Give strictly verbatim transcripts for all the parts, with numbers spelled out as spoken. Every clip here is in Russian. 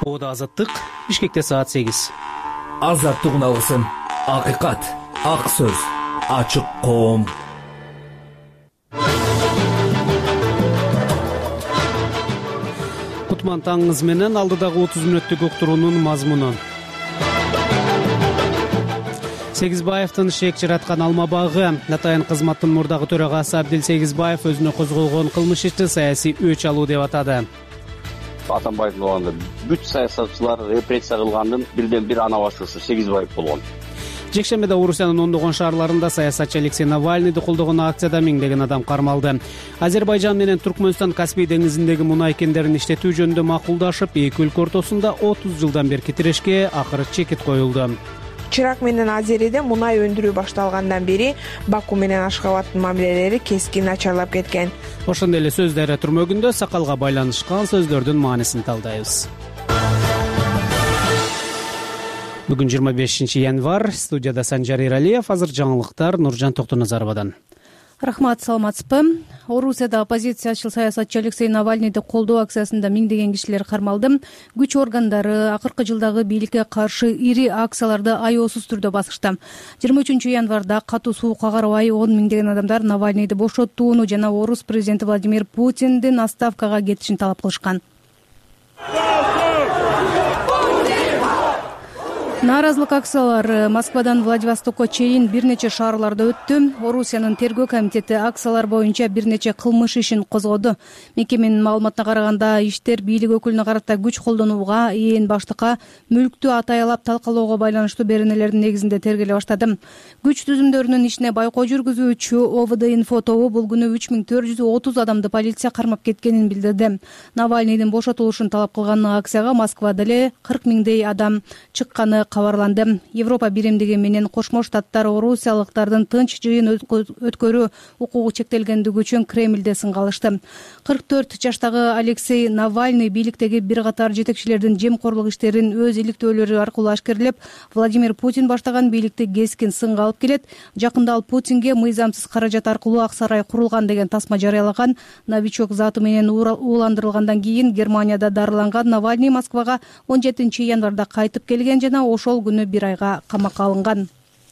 Ода азаттык Бишкекте саат сегиз. Азаттык уналысын, акыйкат, ак сөз, ачык коом. Кутман таңыңыз менен алдыдагы отуз мүнөттүк уктуруунун мазмуну. Сегизбаевдин шек жараткан алма багы. Атайын кызматтын мурдагы төрагасы Абдил Сегизбаев өзүнө козголгон кылмыш ишти саясий өч алуу деп атады. Атамбаев болгондо бүт саясатчылар репрессия кылгандын бирден бир ана башчысы Сегизбаев болгон. Жекшембиде Орусиянын ондогон шаарларында саясатчы Алексей Навальныйды колдогон акцияда миңдеген адам кармалды. Азербайжан менен Туркмөнстан Каспий деңизиндеги мунай кендерин иштетүү жөнүндө макулдашып, эки өлкө ортосунда отуз жылдан берки тирешке акыры чекит коюлду. Чырак менен Азериде мунай өндүрүү башталгандан бери Баку менен Ашхабадтын мамилелери кескин начарлап кеткен. Ошондой эле сөздөр түрмөгүндө сакалга байланышкан сөздөрдүн маанисин талдайбыз. Бүгүн жыйырма бешинчи январь, студияда Санжар Иралиев, азыр жаңылыктар Нуржан Токтоназаровадан. Рахмат, саламатсызбы. Орусияда оппозициячыл саясатчы Алексей Навальныйды колдоо акциясында миңдеген кишилер кармалды. Күч органдары акыркы жылдагы бийликке каршы ири акцияларды аеосуз түрдө басышты. жыйырма үчүнчү январда катуу суукка карабай он миңдеген адамдар Навальныйды бошоттууну жана орус президенти Владимир Путиндин отставкага кетишин талап кылышкан. Нааразылык акциялары Москвадан Владивостокко чейин бир нече шаарларда өттү. Орусиянын тергөө комитети акциялар боюнча бир нече кылмыш ишин козгоду. Мекеменин маалыматына караганда, иштер бийлик өкүлүнө карата күч колдонууга, ээн баштыкка мүлктү атаялап талкалоого байланыштуу беренелердин негизинде тергеле баштады. Күч түзүмдөрүнүн ишине байкоо жүргүзүүчү ОВД-инфо тобу бул күнү үч миң төрт жүз отуз адамды полиция кармап кеткенин билдирди. Навальныйдын бошотулушун талап кылган акцияга Москвада эле кырк миңдей адам чыкканы кабарланды. Европа биримдиги менен Кошмо Штаттар орусиялыктардын тынч жыйын өткөрүү укугу чектелгендиги үчүн Кремлде сынга алышты. кырк төрт жаштагы Алексей Навальный бийликтеги бир катар жетекчилердин жемкорлук иштерин өз иликтөөлөрү аркылуу ашкерлеп, Владимир Путин баштаган бийликти кескин сынга алып келет. Жакында ал Путинге мыйзамсыз каражат аркылуу ак сарай курулган деген тасма жарыялаган. Новичок заты менен ууландырылгандан кийин Германияда дарыланган Навальный Москвага он жетинчи январда кайтып келген жана ошол күнү бир айга камакка алынган.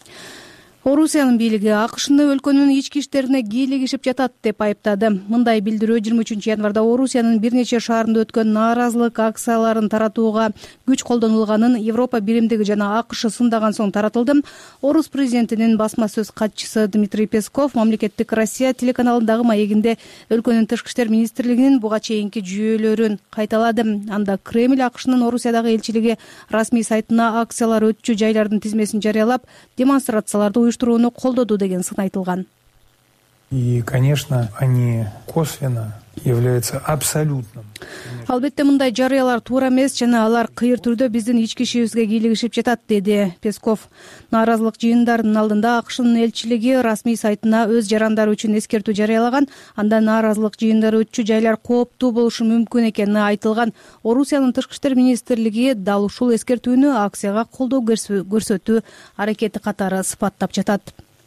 Орусиянын бийлиги АКШны өлкөнүн ички иштерине кийлигишип жатат деп айыптады. Мындай билдирүү жыйырма үчүнчү январда Орусиянын бир нече шаарында өткөн нааразылык акцияларын таратууга күч колдонулганын Европа биримдиги жана АКШ сындаган соң таратылды. Орус президентинин басма сөз катчысы Дмитрий Песков мамлекеттик Россия телеканалындагы маегинде өлкөнүн тышкы иштер министрлигинин буга чейинки жүйөлөрүн кайталады. Анда Кремль АКШнын Орусиядагы элчилиги расмий сайтына акциялар өтчү жайлардын тизмесин жарыялап, демонстрацияларды уюштурууну колдоду деген сын айтылган. И, конечно, они косвенно являются абсолютным. Албетте мындай жарыялар туура эмес жана алар кыйыр түрдө биздин ички ишибизге кийлигишип жатат, деди Песков. Нааразылык жыйындарынын алдында АКШнын элчилиги расмий сайтына өз жарандары үчүн эскертүү жарыялаган. Анда нааразылык жыйындары өтчү жайлар кооптуу болушу мүмкүн экени айтылган. Орусиянын тышкы иштер министрлиги дал ушул эскертүүнү акцияга колдоо көрсөтүү аракети катары сыпаттап жатат.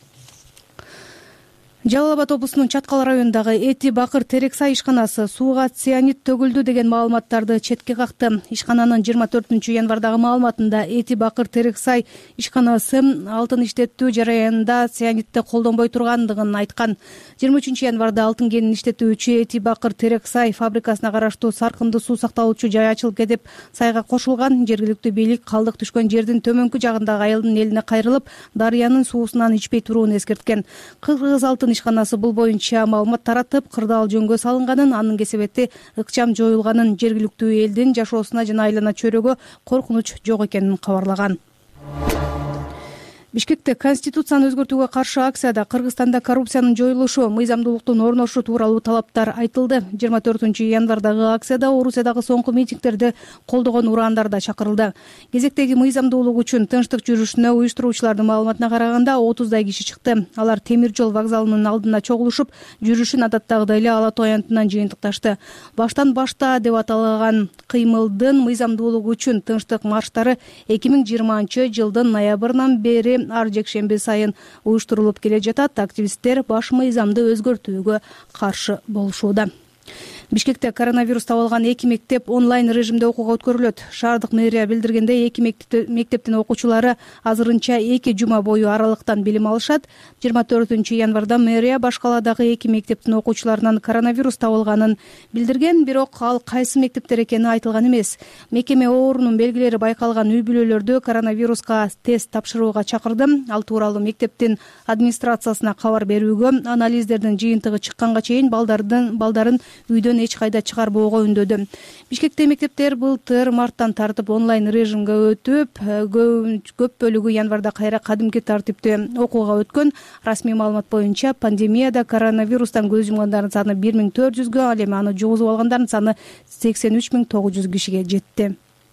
Жалал Абад облусунун Чаткал районундагы Эти Бакыр Терексай ишканасы сууга цианид төгүлдү деген маалыматтарды четке какты. Ишкананын жыйырма төртүнчү январдагы маалыматында Эти Бакыр Терексай ишканасы алтын иштетүү жараянында цианидти колдонбой тургандыгын айткан. жыйырма үчүнчү январда алтын кенин иштетүүчү Эти Бакыр Терексай фабрикасына караштуу Саркынды суу сакталуучу жай ачылып кетип, сайга кошулган. Жергиликтүү бийлик калдык түшкөн жердин төмөнкү жагындагы айылдын элине кайрылып, дарыянын суусунан ичпей турууну эскерткен. Кыргыз алтын ишканасы бул боюнча маалымат таратып, кырдаал жөнгө салынганын, анын кесепети ыкчам жоюлганын, жергиликтүү элдин жашоосуна жана айлана чөйрөгө коркунуч жок экенин кабарлаган. Бишкекте конституцияны өзгөртүүгө каршы акцияда Кыргызстанда коррупциянын жоюлушу, мыйзамдуулуктун орношу тууралуу талаптар айтылды. жыйырма төртүнчү январдагы акцияда Орусиядагы соңку митингтерди колдогон ураандар да чакырылды. Кезектеги мыйзамдуулук үчүн тынчтык жүрүшүнө уюштуруучулардын маалыматына караганда отуздай киши чыкты. Алар темир жол вокзалынын алдына чогулушуп, жүрүшүн адаттагыдай эле Ала Тоо аянтынан жыйынтыкташты. Баштан башта деп аталган кыймылдын мыйзамдуулугу үчүн тынчтык марштары эки миң жыйырманчы жылдын ноябрынан бери ар жекшемби сайын уюштурулуп келе жатат. Активисттер баш мыйзамды өзгөртүүгө каршы болушууда. Бишкекте коронавирус табылган эки мектеп онлайн режимде окууга өткөрүлөт. Шаардык мэрия билдиргендей, эки мектептин окуучулары азырынча эки жума бою аралыктан билим алышат. жыйырма төртүнчү январда мэрия баш каладагы эки мектептин окуучуларынан коронавирус табылганын билдирген, бирок ал кайсы мектептер экени айтылган эмес. Мекеме оорунун белгилери байкалган үй-бүлөлөрдө коронавируска тест тапшырууга чакырды. Ал тууралуу мектептин администрациясына кабар берүүгө, анализдердин жыйынтыгы чыкканга чейин балдардын балдарын үйдөн эч кайда чыгарбоого үндөдү. Бишкекте мектептер былтыр марттан тартып онлайн режимге өтүп, көп бөлүгү январда кайра кадимки тартипте окууга өткөн. Расмий маалымат боюнча пандемияда коронавирустан көз жумгандардын саны бир миң төрт жүзгө, ал эми аны жугузуп алгандардын саны сексен үч миң тогуз жүз кишиге жетти.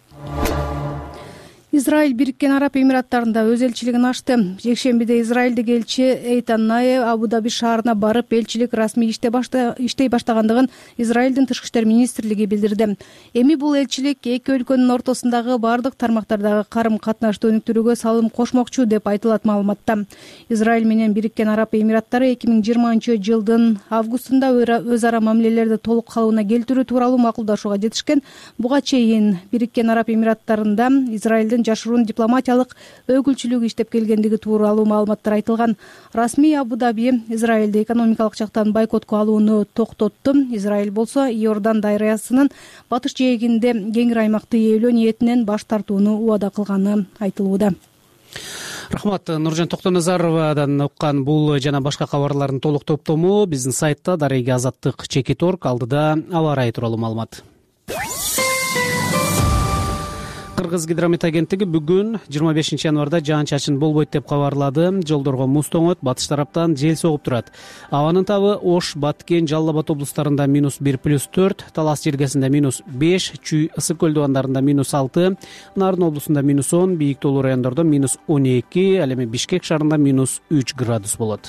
Израиль Бириккен Араб Эмираттарында өз элчилигин ачты. Жекшембиде израилдик элчи Эйтан Нае Абу-Даби шаарына барып, элчилик расмий иштей баштагандыгын Израилдин тышкы иштер министрлиги билдирди. Эми бул элчилик эки өлкөнүн ортосундагы бардык тармактардагы карым-катнашты өнүктүрүүгө салым кошмокчу деп айтылат маалыматта. Израиль менен Бириккен Араб Эмираттары эки миң жыйырманчы жылдын августунда өз ара мамилелерди толук калыбына келтирүү тууралуу макулдашууга жетишкен. Буга чейин Бириккен Араб Эмираттарында Израилдин жашыруун дипломатиялык өкүлчүлүгү иштеп келгендиги тууралуу маалыматтар айтылган. Расмий Абу-Даби Израилди экономикалык жактан бойкотко алууну токтотту. Израиль болсо Иордан дарыясынын батыш жээгинде кеңири аймакты ээлөө ниетинен баш тартууну убада кылганы айтылууда. Рахмат. Нуржан Токтоназаровадан уккан бул жана башка кабарлардын толук топтому биздин сайтта дареги азаттык чекит точка орг. Алдыда аба ырайы тууралуу маалымат. Кыргыз гидромет агенттиги бүгүн жыйырма бешинчи январда жаан-чачын болбойт деп кабарлады. Жолдорго муз тоңот, батыш тараптан жел согуп турат. Абанын табы Ош, Баткен, Жалал Абад облустарында минус бир плюс төрт, Талас жергесинде минус беш, Чүй, Ысык көл дубандарында минус алты, Нарын облусунда минус он, бийик тоолуу райондордо минус он эки, ал эми Бишкек шаарында минус үч градус болот.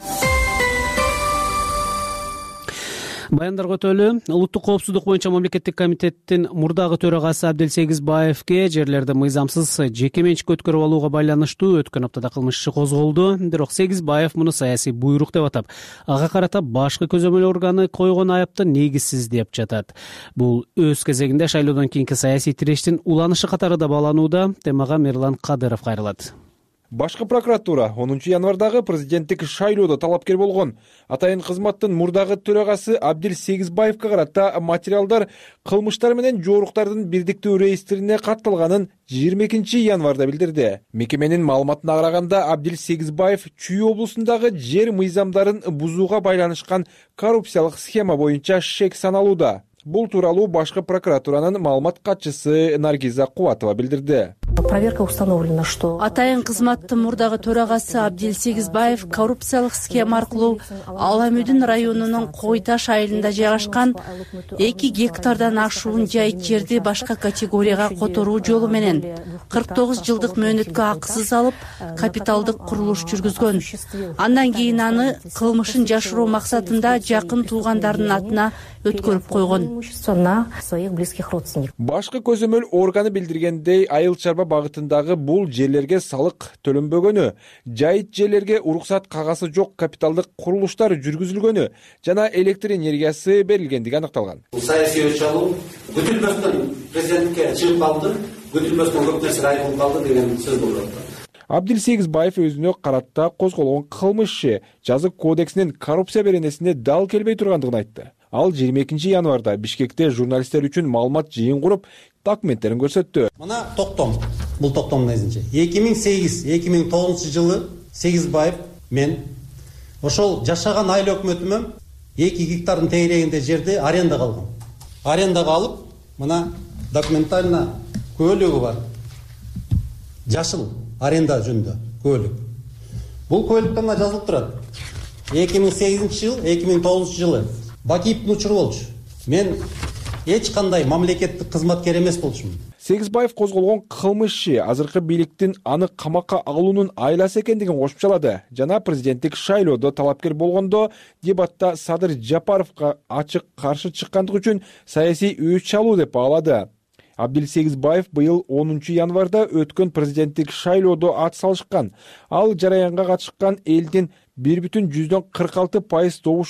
Баяндарга өтөлү. Улуттук коопсуздук боюнча мамлекеттик комитеттин мурдагы төрагасы Абдел Сегизбаевке жерлерди мыйзамсыз жеке менчикке өткөрүп алууга байланыштуу өткөн аптада кылмыш иши козголду. Бирок Сегизбаев муну саясий буйрук деп атап, ага карата башкы көзөмөл органы койгон айыпты негизсиз деп жатат. Бул өз кезегинде шайлоодон кийинки саясий тирештин уланышы катары да бааланууда. Темага Мирлан Кадыров кайрылат. Башкы прокуратура онунчу январдагы президенттик шайлоодо талапкер болгон атайын кызматтын мурдагы төрагасы Абдел Сегизбаевке карата материалдар кылмыштар менен жооруктардын бирдиктүү реестрине катталганын жыйырма экинчи январда билдирди. Мекеменин маалыматына караганда Абдел Сегизбаев Чүй облусундагы жер мыйзамдарын бузууга байланышкан коррупциялык схема боюнча шек саналууда. Бул тууралуу башкы прокуратуранын маалымат катчысы Наргиза Кубатова билдирди. Проверка установлена, что атайын кызматтын мурдагы төрагасы Абдел Сегизбаев коррупциялык схема аркылуу Аламүдүн районунун Кой Таш айылында жайгашкан эки гектардан ашуун жайыт жерди башка категорияга которуу жолу менен кырк тогуз жылдык мөөнөткө акысыз алып, капиталдык курулуш жүргүзгөн. Андан кийин аны кылмышын жашыруу максатында жакын туугандарынын атына өткөрүп койгон. Башкы көзөмөл органы билдиргендей, айыл чарба багытындагы бул жерлерге салык төлөнбөгөнү, жайыт жерлерге уруксат кагазы жок капиталдык курулуштар жүргүзүлгөнү жана электр энергиясы берилгендиги аныкталган. Саясий өч алуу күтүлмөстөн президентке чыгып калды, күтүлмөстөн көп нерсе айылып калды деген сөз болду. Абдел Сегизбаев өзүнө карата козголгон кылмыш иши жазык кодексинин коррупция беренесине дал келбей тургандыгын айтты. Ал жыйырма экинчи январда Бишкекте журналисттер үчүн маалымат жыйын куруп, документтерин көрсөттү. Мына токтом, бул токтомдун изинче эки миң сегиз эки миң тогузунчу жылы Сегизбаев мен ошол жашаган айыл өкмөтүмө эки гектардын тегерегинде жерди арендага алгам. Арендага алып, мына документально көөлөгү бар. Жашыл аренда жөнүндө көөлөк. Бул көөлөктө мына жазылып турат. эки миң сегизинчи жыл, эки миң тогузунчу жылы Бакиевдин учуру болчу. Мен эч кандай мамлекеттик кызматкер эмес болчумун. Сегизбаев козголгон кылмыш иши азыркы бийликтин аны камакка алуунун айласы экендигин кошумчалады. Жана президенттик шайлоодо талапкер болгондо дебатта Садыр Жапаровго ачык каршы чыккандыгы үчүн саясий өч алуу деп баалады. Абдел Сегизбаев быйыл онунчу январда өткөн президенттик шайлоодо ат салышкан. Ал жараянга катышкан элдин бир бүтүн жүздөн кырк алты пайыз добушун алып,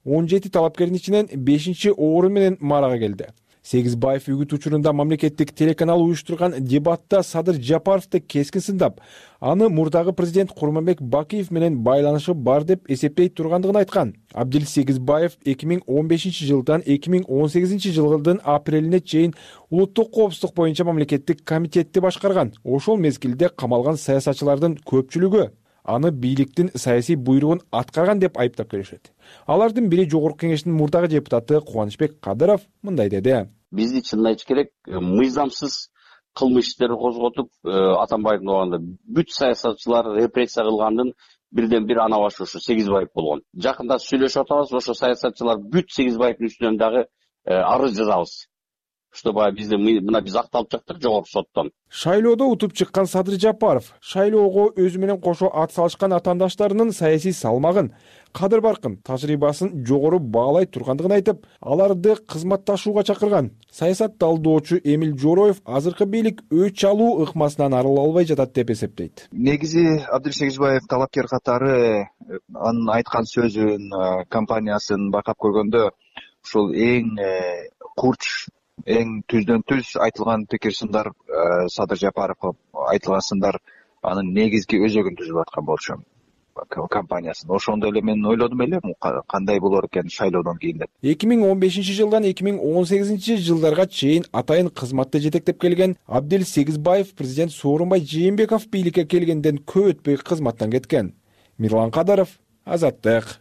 он жети талапкердин ичинен бешинчи орун менен маарага келди. Сегизбаев үгүт учурунда мамлекеттик телеканал уюштурган дебатта Садыр Жапаровду кескин сындап, аны мурдагы президент Курманбек Бакиев менен байланышы бар деп эсептей тургандыгын айткан. Абдил Сегизбаев эки миң он бешинчи жылдан эки миң он сегизинчи жылдын апрелине чейин улуттук коопсуздук боюнча мамлекеттик комитетти башкарган. Ошол мезгилде камалган саясатчылардын көпчүлүгү аны бийликтин саясий буйругун аткарган деп айыптап келишет. Алардын бири Жогорку Кеңештин мурдагы депутаты Кубанычбек Кадыров мындай деди. Бизди чынын айтыш керек, мыйзамсыз кылмыш иштерди козготуп, Атамбаевдин убагында бүт саясатчылар репрессия кылгандын бирден бир ана башы ушу Сегизбаев болгон. Жакында сүйлөшүп атабыз, ошо саясатчылар бүт Сегизбаевдин үстүнөн дагы арыз жазабыз. Чтобы бизди мына биз акталып чыктык жогорку соттон. Шайлоодо утуп чыккан Садыр Жапаров шайлоого өзү менен кошо ат салышкан атаандаштарынын саясий салмагын, кадыр баркын, тажрыйбасын жогору баалай тургандыгын айтып, аларды кызматташууга чакырган. Саясат талдоочу Эмил Жороев азыркы бийлик өч алуу ыкмасынан арыла албай жатат деп эсептейт. Негизи Абдил Сегизбаев талапкер катары анын айткан сөзүн, компаниясын байкап көргөндө ушул эң курч, эң түздөн түз айтылган пикир сындар, Садыр Жапаров айтылган сындар анын негизги өзөгүн түзүп аткан болчу компаниясын. Ошондо эле мен ойлодум эле кандай болор экен шайлоодон кийин деп. эки миң он бешинчи жылдан эки миң он сегизинчи жылдарга чейин атайын кызматты жетектеп келген Абдил Сегизбаев президент Сооронбай Жээнбеков бийликке келгенден көп өтпөй кызматтан кеткен. Мирлан Кадаров, Азаттык.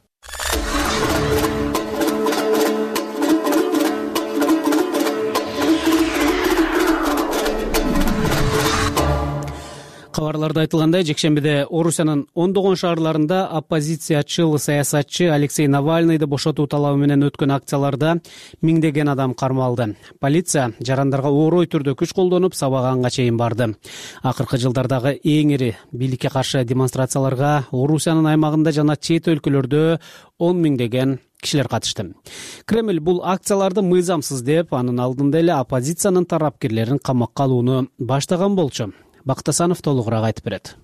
Кабарларда айтылгандай, жекшембиде Орусиянын ондогон шаарларында оппозициячыл саясатчы Алексей Навальныйды бошотуу талабы менен өткөн акцияларда миңдеген адам кармалды. Полиция жарандарга орой түрдө күч колдонуп, сабаганга чейин барды. Акыркы жылдардагы эң ири бийликке каршы демонстрацияларга Орусиянын аймагында жана чет өлкөлөрдө он миңдеген кишилер катышты. Кремль бул акцияларды мыйзамсыз деп, анын алдында эле оппозициянын тарапкерлерин камакка алууну баштаган болчу. Бактасанов толугураак айтып берет.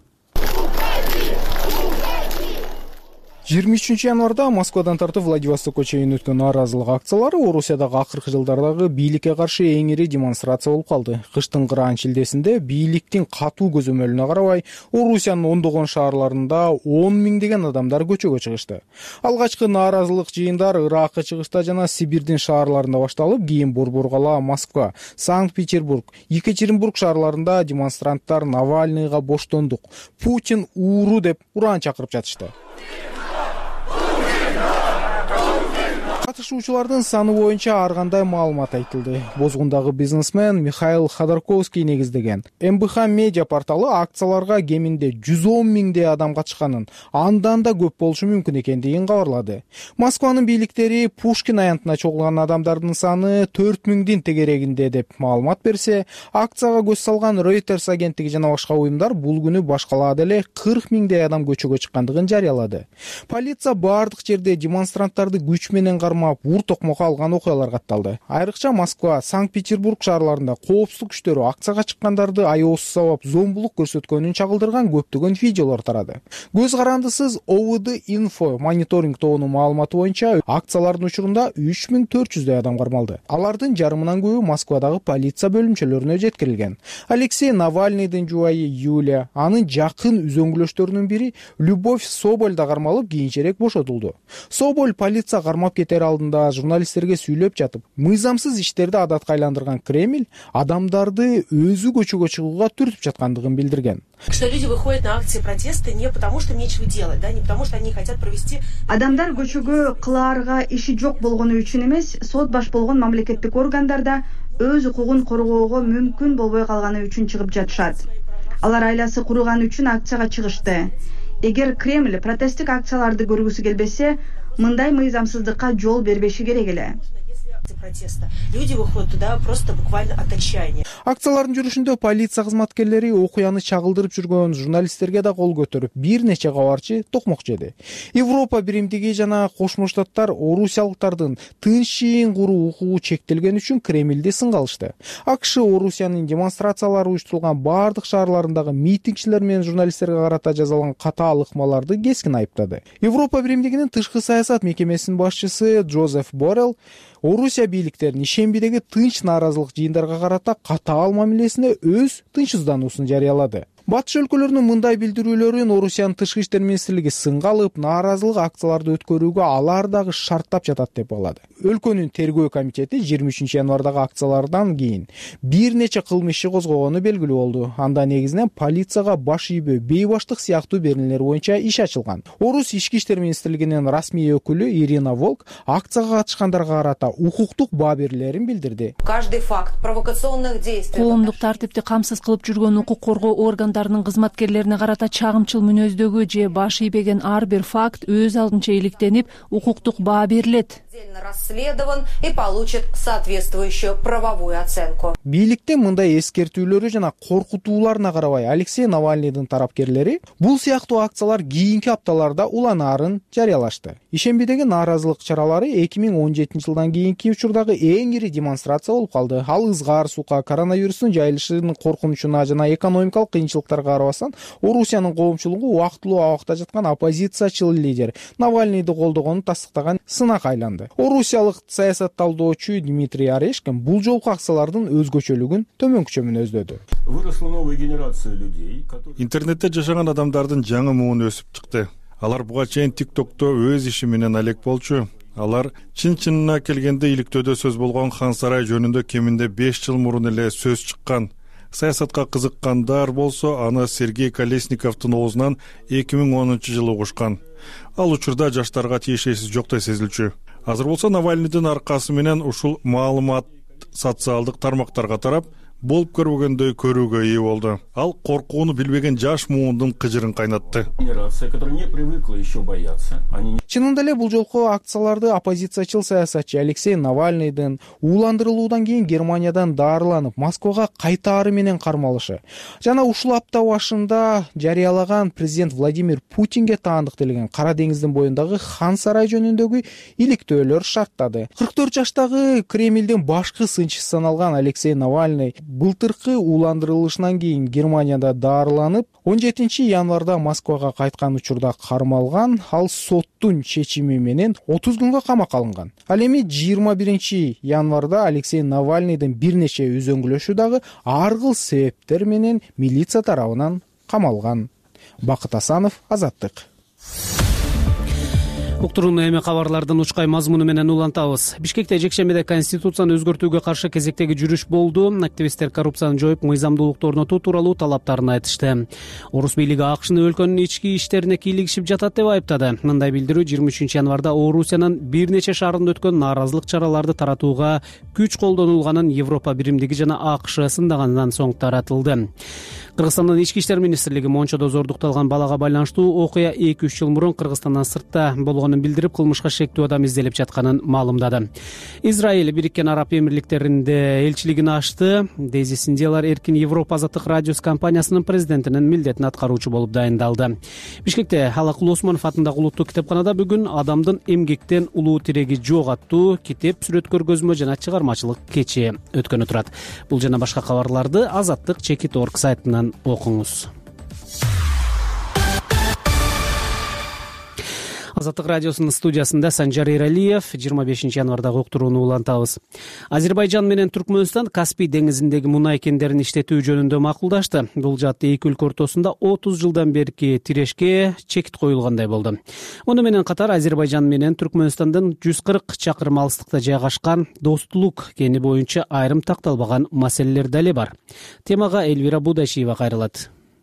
жыйырма үчүнчү январда Москвадан тартып Владивостокко чейин өткөн нааразылык акциялары Орусиядагы акыркы жылдардагы бийликке каршы эң ири демонстрация болуп калды. Кыштын кыраан шилдесинде бийликтин катуу көзөмөлүнө карабай, Орусиянын ондогон шаарларында он миңдеген адамдар көчөгө чыгышты. Алгачкы нааразылык жыйындар Иракка чыгышта жана Сибирдин шаарларында башталып, кийин Борбор-кала, Москва, Санкт-Петербург, Екатеринбург шаарларында демонстранттар Навальныйга боштондук, Путин ууру деп уран чакырып жатышты. Катышуучулардын саны боюнча ар кандай маалымат айтылды. Бозгундагы бизнесмен Михаил Ходорковский негиздеген эм бэ ха медиа порталы акцияларга кеминде жүз он миңдей адам катышканын, андан да көп болушу мүмкүн экендигин кабарлады. Москванын бийликтери Пушкин аянтына чогулган адамдардын саны төрт миңдин тегерегинде деп маалымат берсе, акцияга көз салган Reuters агенттиги жана башка уюмдар бул күнү башкалаада эле кырк миңдей адам көчөгө чыккандыгын жарыялады. Полиция бардык жерде демонстранттарды күч менен кармап, ур токмокко алган окуялар катталды. Айрыкча Москва, Санкт-Петербург шаарларында коопсуздук күчтөрү акцияга чыккандарды аеосуз сабап зомбулук көрсөткөнүн чагылдырган көптөгөн видеолор тарады. Көз карандысыз о вэ дэ Info мониторинг тобунун маалыматы боюнча акциялардын учурунда үч миң төрт жүздөй адам кармалды. Алардын жарымынан көбү Москвадагы полиция бөлүмчөлөрүнө жеткирилген. Алексей Навальныйдын жубайы Юлия, анын жакын үзөңгүлөштөрүнүн бири Любовь Соболь да кармалып, кийинчерээк бошотулду. Соболь полиция кармап кетер алдында журналисттерге сүйлөп жатып, мыйзамсыз иштерди адатка айландырган Кремль адамдарды өзү көчөгө чыгууга түртүп жаткандыгын билдирген. Что люди выходят на акции протеста не потому, что нечего делать, да, не потому, что они хотят провести. Адамдар көчөгө кылаарга иши жок болгону үчүн эмес, сот баш болгон мамлекеттик органдарда өз укугун коргоого мүмкүн болбой калганы үчүн чыгып жатышат. Алар айласы куруган үчүн акцияга чыгышты. Эгер Кремль протесттик акцияларды көргүсү келбесе, мындай мыйзамсыздыкка жол бербеши керек эле. Люди выходят туда просто буквально от отчаяния. Акциялардын жүрүшүндө полиция кызматкерлери окуяны чагылдырып жүргөн журналисттерге да кол көтөрүп, бир нече кабарчы токмок жеди. Европа биримдиги жана Кошмо Штаттар орусиялыктардын тынчын куруу укугу чектелген үчүн Кремлди сынга алышты. АКШ Орусиянын демонстрациялары уюштурулган бардык шаарларындагы митингчилер менен журналисттерге карата жазалган катаал ыкмаларды кескин айыптады. Европа биримдигинин тышкы саясат мекемесинин башчысы Джозеф Боррелл Орусия бийликтеринин ишембидеги тынч нааразылык жыйындарга карата катаал мамилесине өз тынчсыздануусун жарыялады. Батыш өлкөлөрүнүн мындай билдирүүлөрүн Орусиянын тышкы иштер министрлиги сынга алып, нааразылык акцияларды өткөрүүгө алар дагы шарттап жатат деп багалады. Өлкөнүн тергөө комитети жыйырма үчүнчү январдагы акциялардан кийин бир нече кылмыш иши козгогону белгилүү болду. Анда негизинен полицияга баш ийбөө, бейбаштык сыяктуу беренелер боюнча иш ачылган. Орус ички иштер министрлигинин расмий өкүлү Ирина Волк акцияга катышкандарга карата укуктук баа берүүлөрүн билдирди. Каждый факт провокационных действий, коомдук тартипти камсыз кылып жүргөн укук коргоо органдарынын кызматкерлерине карата чагымчыл мүнөздөгү же баш ийбеген ар бир факт өз алдынча иликтенип, укуктук баа берилет. расследован и получит соответствующую правовую оценку. Бийликте мындай эскертүүлөрү жана коркутууларына карабай Алексей Навальныйдын тарапкерлери бул сыяктуу акциялар кийинки апталарда уланаарын жарыялашты. Ишембидеги нааразылык чаралары эки миң он жетинчи жылдан кийинки учурдагы эң ири демонстрация болуп калды. Ал ызгар сука, коронавирустун жайылышынын коркунучуна жана экономикалык кыйынчылыктарга карабастан Орусиянын коомчулугу убактылуу абакта жаткан оппозициячыл лидер Навальныйды колдогонун тастыктаган сынак айланды. Орусиялык саясатталдоочу Дмитрий Орешкин бул жолку акциялардын өзгөчөлүгүн төмөнкүчө мүнөздөдү. Выросла новая генерация людей, которые интернетте жашаган адамдардын жаңы муун өсүп чыкты. Алар буга чейин TikTok'то өз иши менен алек болчу. Алар чын-чынына келгенде иликтөөдө сөз болгон Хан сарай жөнүндө кеминде беш жыл мурун эле сөз чыккан. Саясатка кызыккандар болсо, аны Сергей Колесниковдун оозунан эки миң онунчу жылы угушкан. Ал учурда жаштарга тиешеси жоктой сезилчү. Азыр болсо Навальныйдын аркасы менен ушул маалымат социалдык тармактарга тарап, болуп көрбөгөндөй көрүүгө ээ болду. Ал коркууну билбеген жаш муундун кыжырын кайнатты. Чынында эле бул жолку акцияларды оппозициячыл саясатчы Алексей Навальныйдын ууландырылуудан кийин Германиядан дарыланып, Москвага кайтаары менен кармалышы жана ушул апта башында жарыялаган президент Владимир Путинге таандык делген Кара деңиздин боюндагы Хан сарай жөнүндөгү иликтөөлөр шарттады. кырк төрт жаштагы Кремлдин башкы сынчысы саналган Алексей Навальный былтыркы ууландырылышынан кийин Германияда дарыланып, он жетинчи январда Москвага кайткан учурда кармалган. Ал соттун чечими менен отуз күнгө камакка алынган. Ал эми жыйырма биринчи январда Алексей Навальныйдын бир нече үзөңгүлөшү дагы ар кыл себептер менен милиция тарабынан камалган. Бакыт Асанов, Азаттык. Уктурууну эми кабарлардын учкай мазмуну менен улантабыз. Бишкекте жекшембиде конституцияны өзгөртүүгө каршы кезектеги жүрүш болду. Активисттер коррупцияны жоюп, мыйзамдуулукту орнотуу тууралуу талаптарын айтышты. Орус бийлиги АКШны өлкөнүн ички иштерине кийлигишип жатат деп айыптады. Мындай билдирүү жыйырма үчүнчү январда Орусиянын бир нече шаарында өткөн нааразылык чараларды таратууга күч колдонулганын Европа биримдиги жана АКШ сындагандан соң таратылды. Кыргызстандын ички иштер министрлиги Мончодо зордукталган балага байланыштуу окуя эки үч жыл мурун Кыргызстандан сыртта болгонун билдирип, кылмышка шектүү адам изделип жатканын маалымдады. Израиль Бириккен Араб Эмирликтеринде элчилигин ачты. Дейзи Синдиялар Эркин Европа азаттык радиосу компаниясынын президентинин милдетин аткаруучу болуп дайындалды. Бишкекте Халакул Осмонов атындагы улуттук китепканада бүгүн адамдын эмгектен улуу тиреги жок аттуу китеп, сүрөт көргөзмө жана чыгармачылык кечи өткөнү турат. Бул жана башка кабарларды азаттык чекит точка орг сайтынан окуңуз. Азаттык радиосунун студиясында Санжар Эралиев. жыйырма бешинчи январдагы уктурууну улантабыз. Азербайжан менен Түркмөнстан Каспий деңизиндеги мунай кендерин иштетүү жөнүндө макулдашты. Бул жаатта эки өлкө ортосунда отуз жылдан берки тирешке чекит коюлгандай болду. Муну менен катар Азербайжан менен Түркмөнстандын жүз кырк чакырым алыстыкта жайгашкан Достулук кени боюнча айрым такталбаган маселелер дале бар. Темага Эльвира Будашиева кайрылат.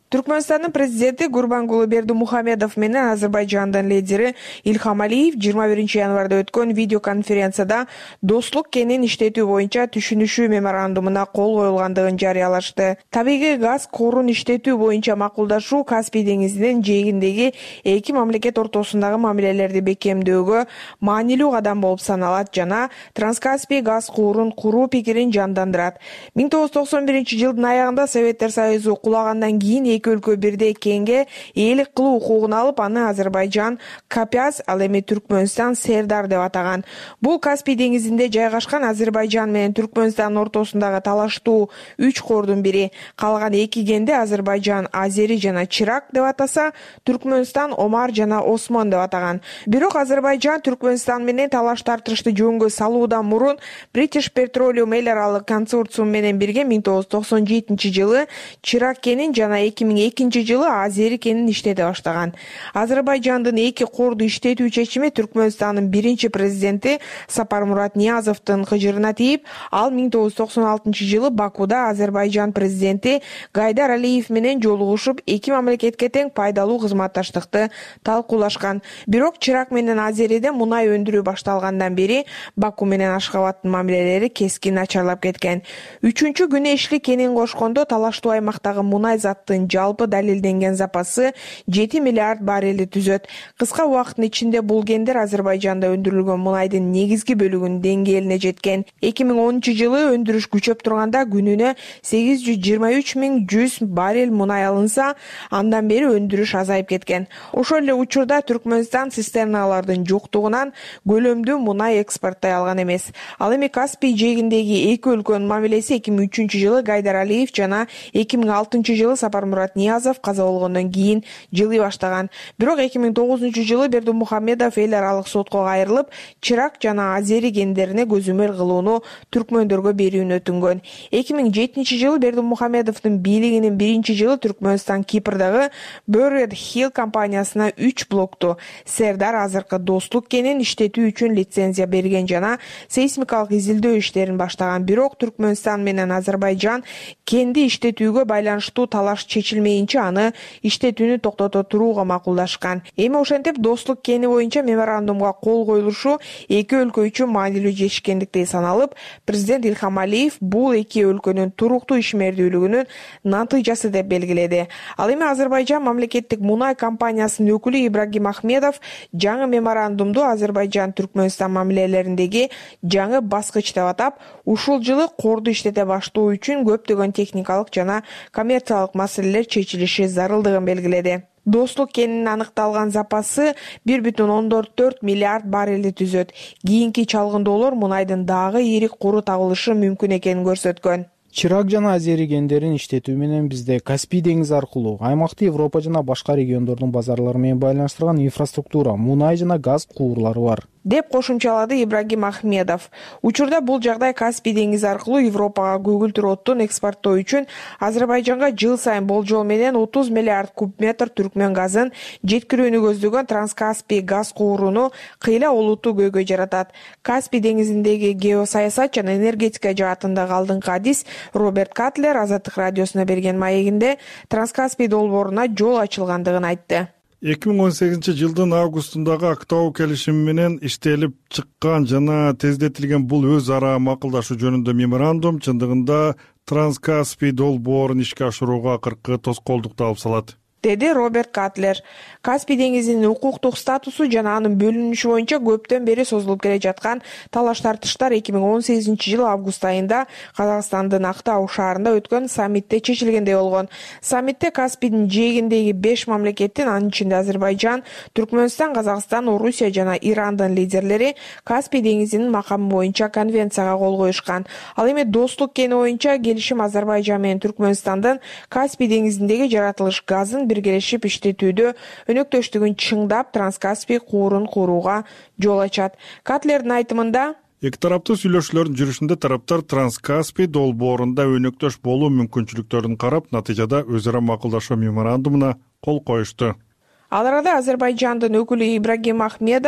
Түркмөнстандын президенти Гурбангулы Бердимухамедов менен Азербайжандын лидери Ильхам Алиев жыйырма биринчи январда өткөн видеоконференцияда достук кенин иштетүү боюнча түшүнүшүү меморандумуна кол коюлгандыгын жарыялашты. Табигый газ курун иштетүү боюнча макулдашуу Каспий деңизинин жээгиндеги эки мамлекет ортосундагы мамилелерди бекемдөөгө маанилүү кадам болуп саналат жана Транскаспий газ курун куруу пикирин жандандырат. миң тогуз жүз токсон биринчи жылдын аягында Советтер Союзу кулагандан кийин эки өлкө бирдей кенге ээлик кылуу укугун алып, аны Азербайжан Капяз, ал эми Түркмөнстан Сердар деп атаган. Бул Каспий деңизинде жайгашкан Азербайжан менен Түркмөнстандын ортосундагы талаштуу үч кордун бири. Калган эки кенди Азербайжан Азери жана Чирак деп атаса, Түркмөнстан Омар жана Осмон деп атаган. Бирок Азербайжан Түркмөнстан менен талаш тартышты жөнгө салуудан мурун British Petroleum эл аралык консорциум менен бирге миң тогуз жүз токсон жетинчи жылы Чирак кенин жана эки миң экинчи жылы Азери кенин иштете баштаган. Азербайжандын эки корду иштетүү чечими Түркмөнстандын биринчи президенти Сапармурат Ниязовдун кыжырына тийип, ал миң тогуз жүз токсон алтынчы жылы Бакуда Азербайжан президенти Гайдар Алиев менен жолугушуп, эки мамлекетке тең пайдалуу кызматташтыкты талкуулашкан. Бирок Чирак менен Азериде мунай өндүрүү башталгандан бери Баку менен Ашхабадтын мамилелери кескин начарлап кеткен. Үчүнчү күнү Эшли кенин кошкондо талаштуу аймактагы мунай заттын жалпы далилденген запасы жети миллиард баррелди түзөт. Кыска убакыттын ичинде бул кендер Азербайжанда өндүрүлгөн мунайдын негизги бөлүгүнүн деңгээлине жеткен. эки миң онунчу жылы өндүрүш күчөп турганда күнүнө сегиз жүз жыйырма үч миң жүз баррель мунай алынса, андан бери өндүрүш азайып кеткен. Ошол эле учурда Түркмөнстан цистерналардын жоктугунан көлөмдүү мунай экспорттой алган эмес. Ал эми Каспий жээгиндеги эки өлкөнүн мамилеси эки миң үчүнчү жылы Гайдар Алиев жана эки миң алтынчы жылы Сапармурат Ниязов каза болгондон кийин жылый баштаган. Бирок эки миң тогузунчу жылы Бердимухамедов эл аралык сотко кайрылып, Чирак жана Азери кендерине көзөмөл кылууну түркмөндөргө берүүнү өтүнгөн. эки миң жетинчи жылы Бердимухамедовдун бийлигинин биринчи жылы Түркмөнстан Кипрдагы Buried Hill компаниясына үч блокту Сердар азыркы достук кенин иштетүү үчүн лицензия берген жана сейсмикалык изилдөө иштерин баштаган. Бирок Түркмөнстан менен Азербайжан кенди иштетүүгө байланыштуу талаш чечилмейинче аны иштетүүнү токтото турууга макулдашкан. Эми ошентип достук кени боюнча меморандумга кол коюлушу эки өлкө үчүн маанилүү жетишкендиктей саналып, президент Ильхам Алиев бул эки өлкөнүн туруктуу ишмердүүлүгүнүн натыйжасы деп белгиледи. Ал эми Азербайжан мамлекеттик мунай компаниясынын өкүлү Ибрагим Ахмедов жаңы меморандумду Азербайжан Түркмөнстан мамилелериндеги жаңы баскыч деп атап, ушул жылы корду иштете баштоо үчүн көптөгөн техникалык жана коммерциялык маселелер чечилиши зарылдыгын белгиледи. Достук кенинин аныкталган запасы бир бүтүн ондон төрт миллиард баррелди түзөт. Кийинки чалгындоолор мунайдын дагы ийри куру табылышы мүмкүн экенин көрсөткөн. Чирак жана Азери кендерин иштетүү менен бизде Каспий деңизи аркылуу аймакты Европа жана башка региондордун базарлары менен байланыштырган инфраструктура, мунай жана газ куурлары бар, деп кошумчалады Ибрагим Ахмедов. Учурда бул жагдай Каспий деңизи аркылуу Европага көгүлтүр оттун экспорттоо үчүн Азербайжанга жыл сайын болжол менен отуз миллиард куб метр түркмөн газын жеткирүүнү көздөгөн Транскаспий газ кууруну кыйла олуттуу көйгөй жаратат. Каспий деңизиндеги геосаясат жана энергетика жаатындагы алдыңкы адис Роберт Катлер Азаттык радиосуна берген маегинде Транскаспий долбооруна жол ачылгандыгын айтты. эки миң он сегизинчи жылдын августундагы Актау келишими менен иштелип чыккан жана тездетилген бул өз ара макулдашуу жөнүндө меморандум чындыгында Транскаспий долбоорун ишке ашырууга акыркы тоскоолдукту алып салат, деди Роберт Катлер. Каспий деңизинин укуктук статусу жана анын бөлүнүшү боюнча көптөн бери созулуп келе жаткан талаш тартыштар эки миң он сегизинчи жылы август айында Казакстандын Актау шаарында өткөн саммитте чечилгендей болгон. Саммитте Каспийдин жээгиндеги беш мамлекеттин, анын ичинде Азербайжан, Түркмөнстан, Казакстан, Орусия жана Ирандын лидерлери Каспий деңизинин макамы боюнча конвенцияга кол коюшкан. Ал эми достук кени боюнча келишим Азербайжан менен Түркмөнстандын Каспий деңизиндеги жаратылыш газын биргелешип иштетүүдө өнөктөштүгүн чыңдап, Транскаспий куурун курууга жол ачат. Катлердин айтымында, эки тараптуу сүйлөшүүлөрдүн жүрүшүндө тараптар Транскаспий долбоорунда өнөктөш болуу мүмкүнчүлүктөрүн карап, натыйжада өз ара макулдашуу меморандумуна кол коюшту. Ал арада Азербайжандын өкүлү Ибрагим Ахмедов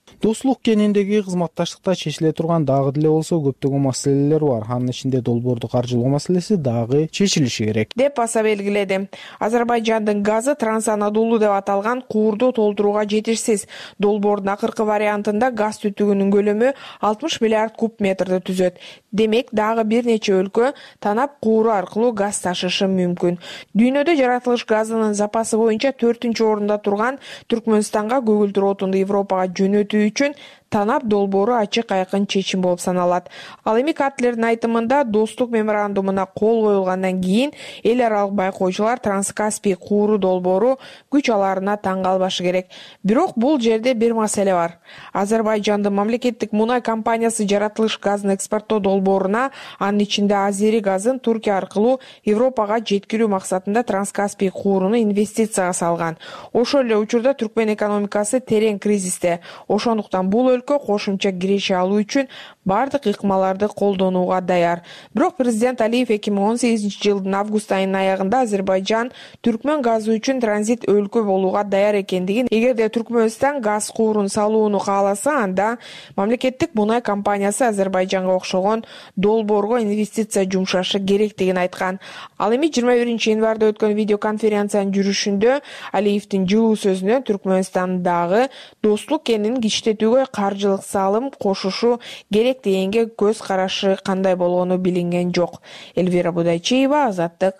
достук кениндеги кызматташтыкта чечиле турган дагы деле болсо көптөгөн маселелер бар. Анын ичинде долбоорду каржылоо маселеси дагы чечилиши керек, деп аса белгиледи. Азербайжандын газы Транс-Анадолу деп аталган куурду толтурууга жетишсиз. Долбоордун акыркы вариантында газ түтүгүнүн көлөмү алтымыш миллиард куб метрди түзөт. Демек, дагы бир нече өлкө танап кууру аркылуу газ ташышы мүмкүн. Дүйнөдө жаратылыш газынын запасы боюнча төртүнчү орунда турган Түркмөнстанга көгүлдүр отунду Европага жөнөтүү үчүн танап долбоору ачык айкын чечим болуп саналат. Ал эми Катлердин айтымында достук меморандумуна кол коюлгандан кийин эл аралык байкоочулар Транскаспий кууру долбоору күч аларына таң калбашы керек. Бирок бул жерде бир маселе бар. Азербайжандын мамлекеттик мунай компаниясы жаратылыш газын экспорттоо долбооруна, анын ичинде азери газын Туркия аркылуу Европага жеткирүү максатында Транскаспий кууруну инвестицияга салган. Ошол эле учурда түркмен экономикасы терең кризисте. Ошондуктан бул өлкө кошумча киреше алуу үчүн бардык ыкмаларды колдонууга даяр. Бирок президент Алиев эки миң он сегизинчи жылдын август айынын аягында Азербайжан түркмөн газы үчүн транзит өлкө болууга даяр экендигин, эгерде Түркмөнстан газ куурун салууну кааласа, анда мамлекеттик мунай компаниясы Азербайжанга окшогон долбоорго инвестиция жумшашы керектигин айткан. Ал эми жыйырма биринчи январда өткөн видеоконференциянын жүрүшүндө Алиевдин жылуу сөзүнөн Түркмөнстандагы достук кенин кичтетүүгө каржылык салым кошушу керек дегенге көз карашы кандай болгону билинген жок. Элвира Будайчиева, Азаттык.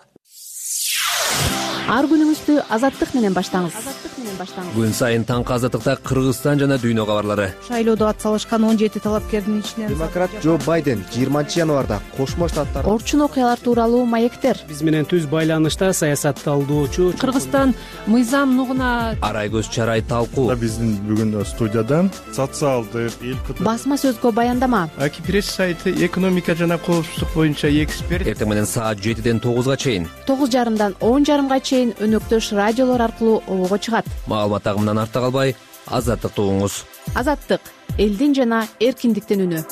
Ар күнүңүздү Азаттык менен баштаңыз. Күн сайын таңкы Азаттыкта Кыргызстан жана дүйнө кабарлары. Шайлоодо атсалышкан он жети талапкердин ичинен демократ Джо Байден жыйырманчы январда Кошмо Штаттар орчун окуялар тууралуу маектер. Биз менен түз байланышта саясатталдоочу Кыргызстан мыйзам нугуна Арайгөз Чарай талкуу. Биздин бүгүн студиядан социалдык эл басма сөзгө баяндама. Аки пресс сайты экономика жана коопсуздук боюнча эксперт. Эртең менен саат жетиден тогузга чейин, тогуз жарымдан он жарымга чейин өнөктөш радиолор аркылуу обого чыгат. Маалымат агымынан артта калбай, Азаттыкты угуңуз. Азаттык — элдин жана эркиндиктин үнү.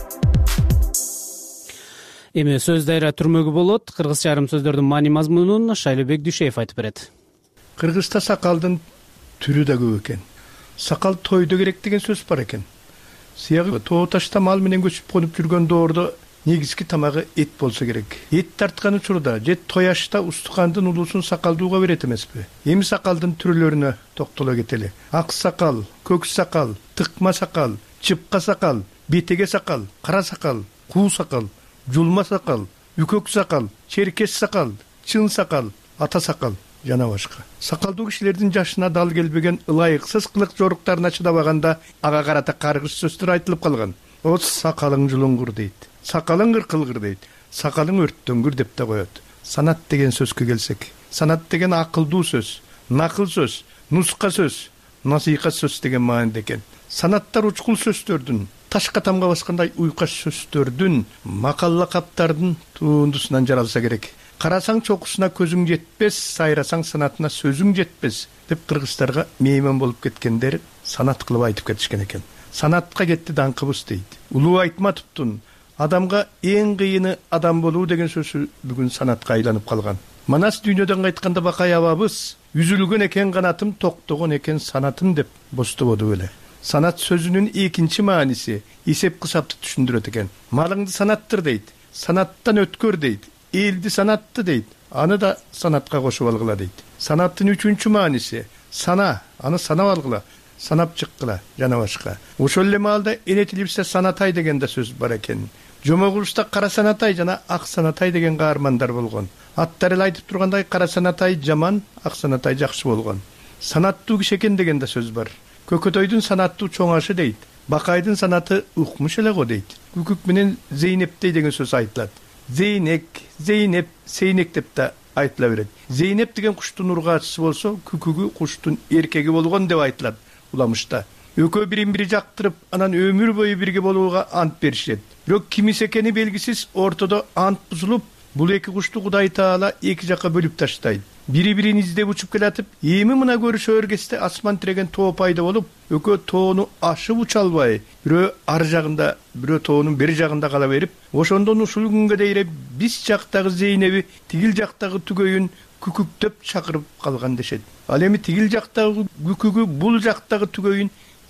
Эми сөз дайра түрмөгү болот. Кыргызча айрым сөздөрдүн маани мазмунун Шайлообек Дүйшеев айтып берет. Кыргызда сакалдын түрү да көп экен. Сакал тойдо керек деген сөз бар экен. Сыягы тоо ташта мал менен көчүп конуп жүргөн доордо негизги тамагы эт болсо керек. Эт тарткан учурда же тояшта устукандын улуусун сакалдууга берет эмеспи? Эми сакалдын түрлөрүнө токтоло кетели. Ак сакал, көк сакал, тыкма сакал, чыпка сакал, бетеге сакал, кара сакал, куу сакал, жулма сакал, үкөк сакал, черкес сакал, чын сакал, ата сакал жана башка. Сакалдуу кишилердин жашына дал келбеген ылайыксыз кылык жоруктарына чыдабаганда ага карата каргыш сөздөр айтылып калган. О сакалың жулуңгур дейт. Сакалың ыркылгыр дейт. Сакалың өрттөнгүр деп да коет. Санат деген сөзгө келсек, санат деген акылдуу сөз, накыл сөз, нуска сөз, насыйкат сөз деген маанide экен. Санаттар учкул сөздөрдүн, ташка тамга баскандай уйкаш сөздөрдүн, макал лакаптардын туундусунан жаралса керек. Карасаң чокусуна көзүң жетпес, сайрасаң санатына сөзүң жетпес деп кыргыздарга мейман болуп кеткендер санат кылып айтып кетишкен экен. Санатка кетти даңкыбыз дейт. Улуу Айтматовдун адамга эң кыйыны адам болуу деген сөзү бүгүн санатка айланып калган. Манас дүйнөдөн кайтканда бакай абабыз үзүлгөн экен канатым, токтогон экен санатым деп бостободу беле. Санат сөзүнүн экинчи мааниси эсеп кысапты түшүндүрөт экен. Малыңды санаттыр дейт, санаттан өткөр дейт, элди санатты дейт, аны да санатка кошуп алгыла дейт. Санаттын үчүнчү мааниси сана, аны санап алгыла, санап чыккыла жана башка. Ошол эле маалда энетилипсе санатай деген да сөз бар экен. Жомогулушта кара санатай жана ак санатай деген каармандар болгон. Аттар эле айтып тургандай кара санатай жаман, ак санатай жакшы болгон. Санаттуу киши экен деген да сөз бар. Көкөтөйдүн санаттуу чоң ашы дейт. Бакайдын санаты укмуш эле го дейт. Күкүк менен Зейнептей деген сөз айтылат. Зейнек, Зейнеп, Сейнек деп да айтыла берет. Зейнеп деген куштун ургаачысы болсо, күкүгү куштун эркеги болгон деп айтылат уламышта. Экөө бирин бири жактырып, анан өмүр бою бирге болууга ант беришет. Бирок кимис экени белгисиз ортодо ант бузулуп, бул эки кушту Кудай Таала эки жакка бөлүп таштайт. Бири-бирин издеп учуп келатып, эми мына көрүшөр кезде асман тиреген тоо пайда болуп, экөө тоону ашып уча албай, бирөө ар жагында, бирөө тоонун бери жагында кала берип, ошондон ушул күнгө дейре биз жактагы Зейнеби, тигил жактагы Түгөйүн күкүктөп чакырып калган дешет. Ал эми тигил жактагы күкүгү, бул жактагы Түгөйүн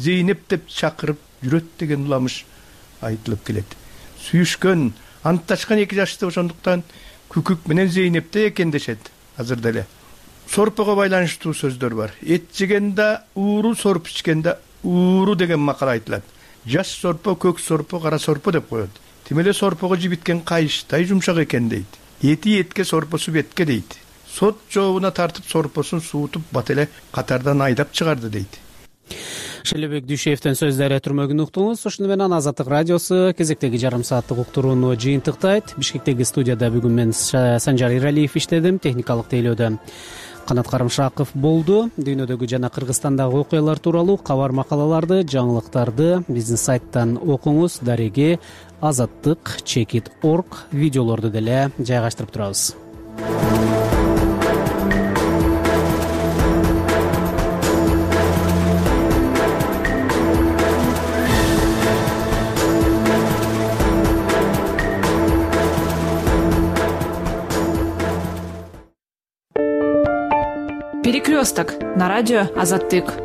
Зейнеп деп чакырып жүрөт деген уламыш айтылып келет. Сүйүшкөн, антташкан эки жашты ошондуктан Күкүк менен Зейнепте экен дешет азыр деле. Сорпого байланыштуу сөздөр бар. Эт жегенде ууру, сорп ичкенде ууру деген макал айтылат. Жаш сорпо, көк сорпо, кара сорпо деп коет. Тимеле сорпого жибиткен кайыштай жумшак экен дейт. Эти этке, сорпосу бетке дейт. Сот жообуна тартып сорпосун суутуп бат эле катардан айдап чыгарды дейт. Шелебек Дүйшеевдин сөздөрү түрмөгүн уктуңуз. Ошону менен Азаттык радиосу кезектеги жарым сааттык уктурууну жыйынтыктайт. Бишкектеги студияда бүгүн мен Санжар Иралиев иштедим. Техникалык тейлөөдө Канат Карымшаков болду. Дүйнөдөгү жана Кыргызстандагы окуялар тууралуу кабар макалаларды, жаңылыктарды биздин сайттан окуңуз. Дареги азаттык чекит точка орг видеолорду деле жайгаштырып турабыз. Перекресток на радио Азаттык.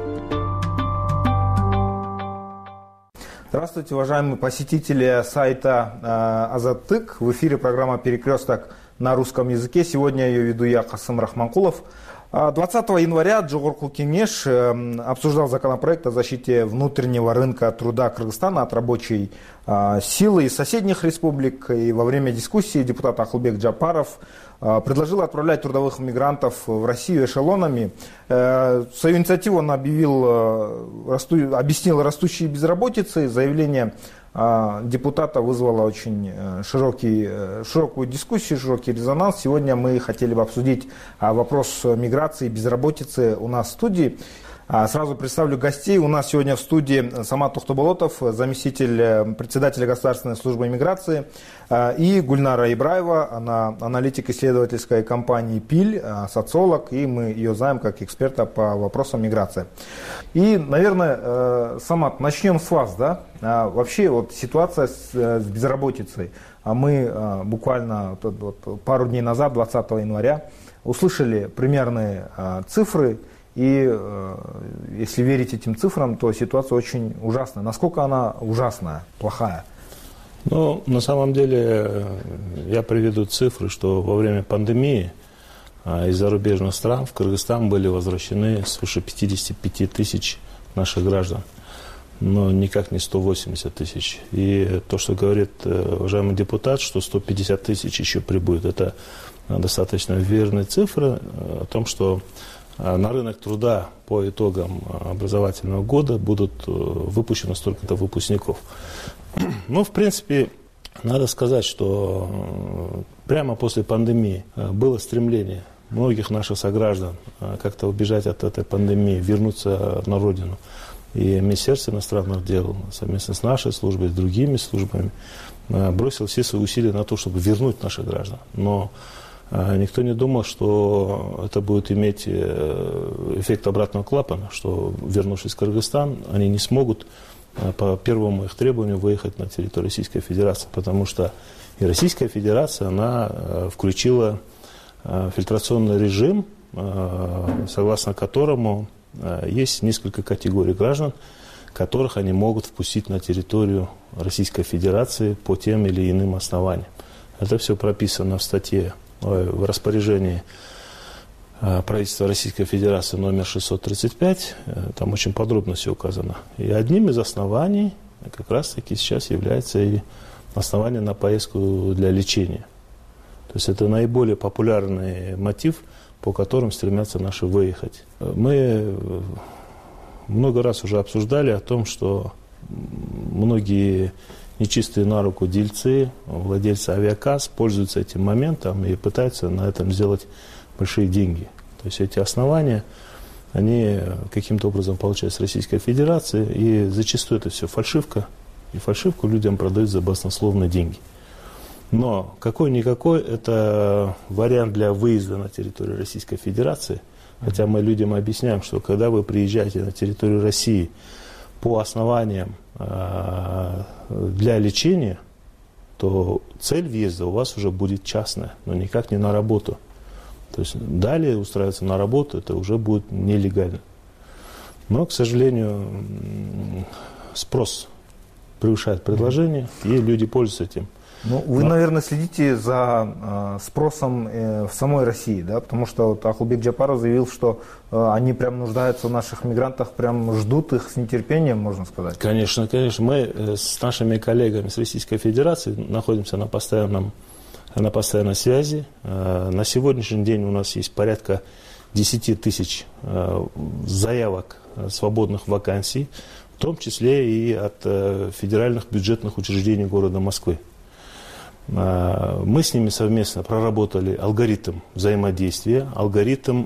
Здравствуйте, уважаемые посетители сайта э, Азаттык. В эфире программа «Перекресток» на русском языке. Сегодня ее веду я, Касым Рахманкулов. двадцатого января Джогорку Кеңеш э, обсуждал законопроект о защите внутреннего рынка труда Кыргызстана от рабочей э, силы из соседних республик. И во время дискуссии депутат Ахылбек Джапаров э, предложил отправлять трудовых мигрантов в Россию эшелонами. Э, свою инициативу он объявил, э, расту, объяснил растущей безработицей. Заявление депутата вызвало очень широкий, широкую дискуссию, широкий резонанс. Сегодня мы хотели бы обсудить вопрос миграции и безработицы у нас в студии. Сразу представлю гостей. У нас сегодня в студии Самат Тухтоболотов, заместитель председателя Государственной службы иммиграции, и Гульнара Ибраева, она аналитик исследовательской компании «Пиль», социолог, и мы ее знаем как эксперта по вопросам миграции. И, наверное, Самат, начнем с вас, да? Вообще вот ситуация с, с безработицей. Мы буквально вот, вот, пару дней назад, двадцатого января, услышали примерные цифры. И э, если верить этим цифрам, то ситуация очень ужасная. Насколько она ужасная, плохая? Ну, на самом деле, я приведу цифры, что во время пандемии э, из зарубежных стран в Кыргызстан были возвращены свыше пятьдесят пять тысяч наших граждан, но никак не сто восемьдесят тысяч. И то, что говорит э, уважаемый депутат, что сто пятьдесят тысяч еще прибудет, это э, достаточно верные цифры э, о том, что на рынок труда по итогам образовательного года будут выпущено столько-то выпускников. Ну, в принципе, надо сказать, что прямо после пандемии было стремление многих наших сограждан как-то убежать от этой пандемии, вернуться на родину. И Министерство иностранных дел совместно с нашей службой, с другими службами бросило все свои усилия на то, чтобы вернуть наших граждан. Но никто не думал, что это будет иметь эффект обратного клапана, что, вернувшись в Кыргызстан, они не смогут по первому их требованию выехать на территорию Российской Федерации, потому что и Российская Федерация, она включила фильтрационный режим, согласно которому есть несколько категорий граждан, которых они могут впустить на территорию Российской Федерации по тем или иным основаниям. Это все прописано в статье в распоряжении правительства Российской Федерации номер шестьсот тридцать пять, там очень подробно все указано. И одним из оснований как раз-таки сейчас является и основание на поездку для лечения. То есть это наиболее популярный мотив, по которым стремятся наши выехать. Мы много раз уже обсуждали о том, что многие нечистые на руку дельцы, владельцы авиакасс пользуются этим моментом и пытаются на этом сделать большие деньги. То есть эти основания, они каким-то образом получают с Российской Федерации, и зачастую это все фальшивка, и фальшивку людям продают за баснословные деньги. Но какой-никакой это вариант для выезда на территорию Российской Федерации, хотя мы людям объясняем, что когда вы приезжаете на территорию России по основаниям для лечения, то цель въезда у вас уже будет частная, но никак не на работу. То есть далее устраиваться на работу, это уже будет нелегально. Но, к сожалению, спрос превышает предложение, и люди пользуются этим. Ну, вы, Но... наверное, следите за э, спросом э, в самой России, да, потому что вот Ахулбек Джапаров заявил, что э, они прям нуждаются в наших мигрантах, прям ждут их с нетерпением, можно сказать. Конечно, конечно. Мы э, с нашими коллегами с Российской Федерации находимся на постоянном, на постоянной связи. Э, на сегодняшний день у нас есть порядка десять тысяч э, заявок э, свободных вакансий, в том числе и от э, федеральных бюджетных учреждений города Москвы. Мы с ними совместно проработали алгоритм взаимодействия, алгоритм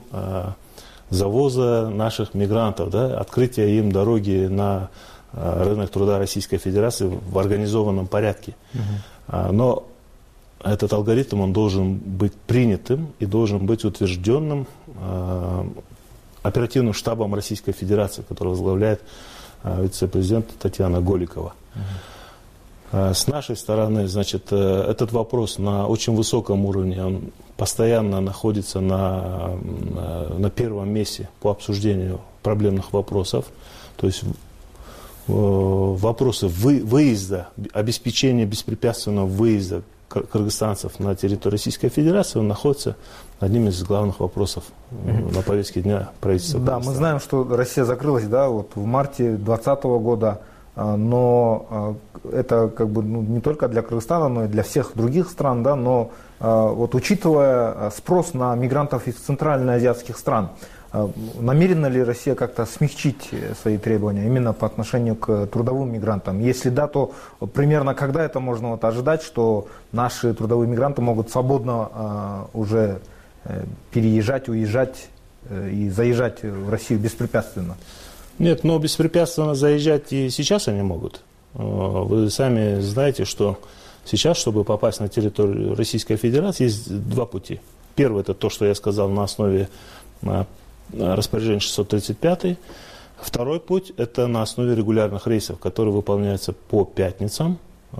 завоза наших мигрантов, да, открытия им дороги на рынок труда Российской Федерации в организованном порядке. Uh-huh. Но этот алгоритм, он должен быть принятым и должен быть утвержденным оперативным штабом Российской Федерации, который возглавляет вице-президент Татьяна Голикова. Uh-huh. С нашей стороны, значит, этот вопрос на очень высоком уровне, он постоянно находится на, на первом месте по обсуждению проблемных вопросов. То есть вопросы выезда, обеспечения беспрепятственного выезда кыргызстанцев на территорию Российской Федерации находится одним из главных вопросов mm-hmm. на повестке дня правительства. Да, мы знаем, что Россия закрылась, да, вот в марте две тысячи двадцатого года. Но это как бы ну, не только для Кыргызстана, но и для всех других стран, да, но вот учитывая спрос на мигрантов из центральноазиатских стран, намерена ли Россия как-то смягчить свои требования именно по отношению к трудовым мигрантам? Если да, то примерно когда это можно вот ожидать, что наши трудовые мигранты могут свободно уже переезжать, уезжать и заезжать в Россию беспрепятственно? Нет, но беспрепятственно заезжать и сейчас они могут. Вы сами знаете, что сейчас, чтобы попасть на территорию Российской Федерации, есть два пути. Первый – это то, что я сказал на основе распоряжения шестьсот тридцать пять. Второй путь – это на основе регулярных рейсов, которые выполняются по пятницам,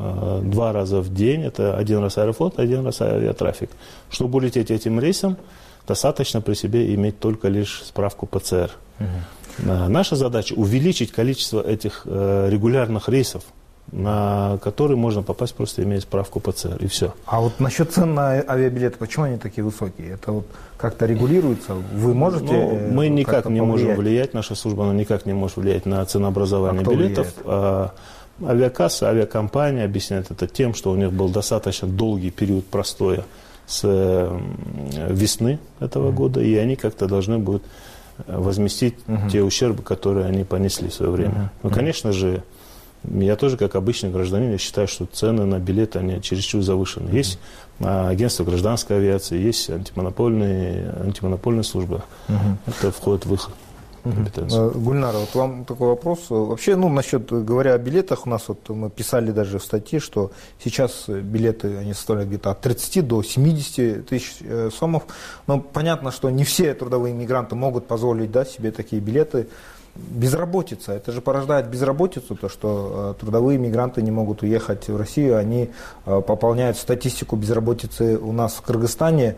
два раза в день. Это один раз Аэрофлот, один раз авиатрафик. Чтобы улететь этим рейсом, достаточно при себе иметь только лишь справку пэ цэ эр. Угу. Наша задача увеличить количество этих э, регулярных рейсов, на которые можно попасть, просто имея справку пэ цэ эр, и все. А вот насчет цен на авиабилеты, почему они такие высокие? Это вот как-то регулируется? Вы можете? Ну, мы никак не повлиять? можем влиять, наша служба она никак не может влиять на ценообразование а билетов. А, авиакасса, авиакомпания объясняет это тем, что у них был достаточно долгий период простоя с э, весны этого mm-hmm. года, и они как-то должны будут возместить uh-huh. те ущербы, которые они понесли в свое время. Uh-huh. Ну, конечно же, я тоже, как обычный гражданин, я считаю, что цены на билеты, они чересчур завышены. Uh-huh. Есть а, агентство гражданской авиации, есть антимонопольные, антимонопольная служба. Uh-huh. Это входит в их компетенцию. Гульнара, вот вам такой вопрос. Вообще, ну, насчет, говоря о билетах, у нас вот мы писали даже в статье, что сейчас билеты, они составляют где-то от тридцати до семидесяти тысяч сомов. Но понятно, что не все трудовые мигранты могут позволить, да, себе такие билеты. Безработица, это же порождает безработицу, то, что трудовые мигранты не могут уехать в Россию, они пополняют статистику безработицы у нас в Кыргызстане.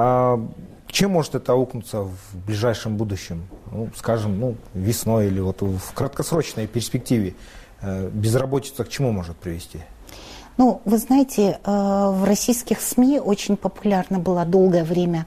Чем может это аукнуться в ближайшем будущем? Ну, скажем, ну, весной или вот в краткосрочной перспективе безработица к чему может привести? Ну, вы знаете, в российских СМИ очень популярна была долгое время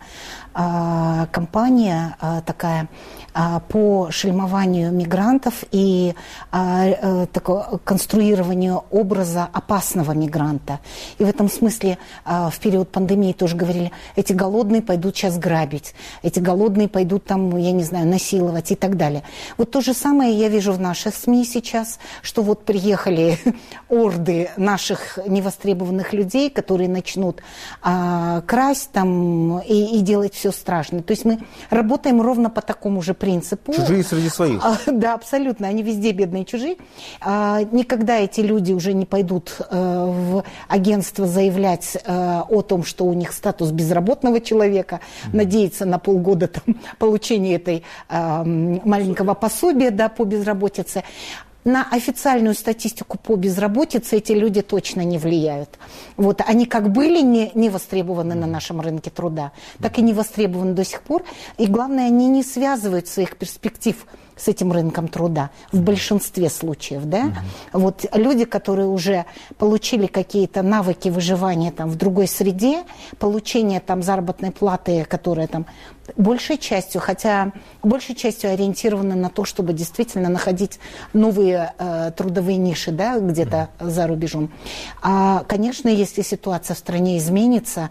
кампания такая по шельмованию мигрантов и такое конструированию образа опасного мигранта. И в этом смысле в период пандемии тоже говорили, эти голодные пойдут сейчас грабить, эти голодные пойдут там, я не знаю, насиловать и так далее. Вот то же самое я вижу в наших СМИ сейчас, что вот приехали орды наших невостребованных людей, которые начнут красть там и, и делать все страшное. То есть мы работаем ровно по такому же принципу. Чужие среди своих. А, да, абсолютно. Они везде бедные чужие. А, никогда эти люди уже не пойдут а, в агентство заявлять а, о том, что у них статус безработного человека, mm-hmm. надеяться на полгода там, получения этой а, маленького пособия, да, по безработице. На официальную статистику по безработице эти люди точно не влияют. Вот, они как были не, не востребованы на нашем рынке труда, так и не востребованы до сих пор. И главное, они не связывают своих перспектив с этим рынком труда в большинстве случаев, да? Mm-hmm. Вот люди, которые уже получили какие-то навыки выживания там в другой среде, получение там заработной платы, которая там большей частью, хотя большей частью ориентированы на то, чтобы действительно находить новые э, трудовые ниши, да, где-то mm-hmm. за рубежом. А, конечно, если ситуация в стране изменится,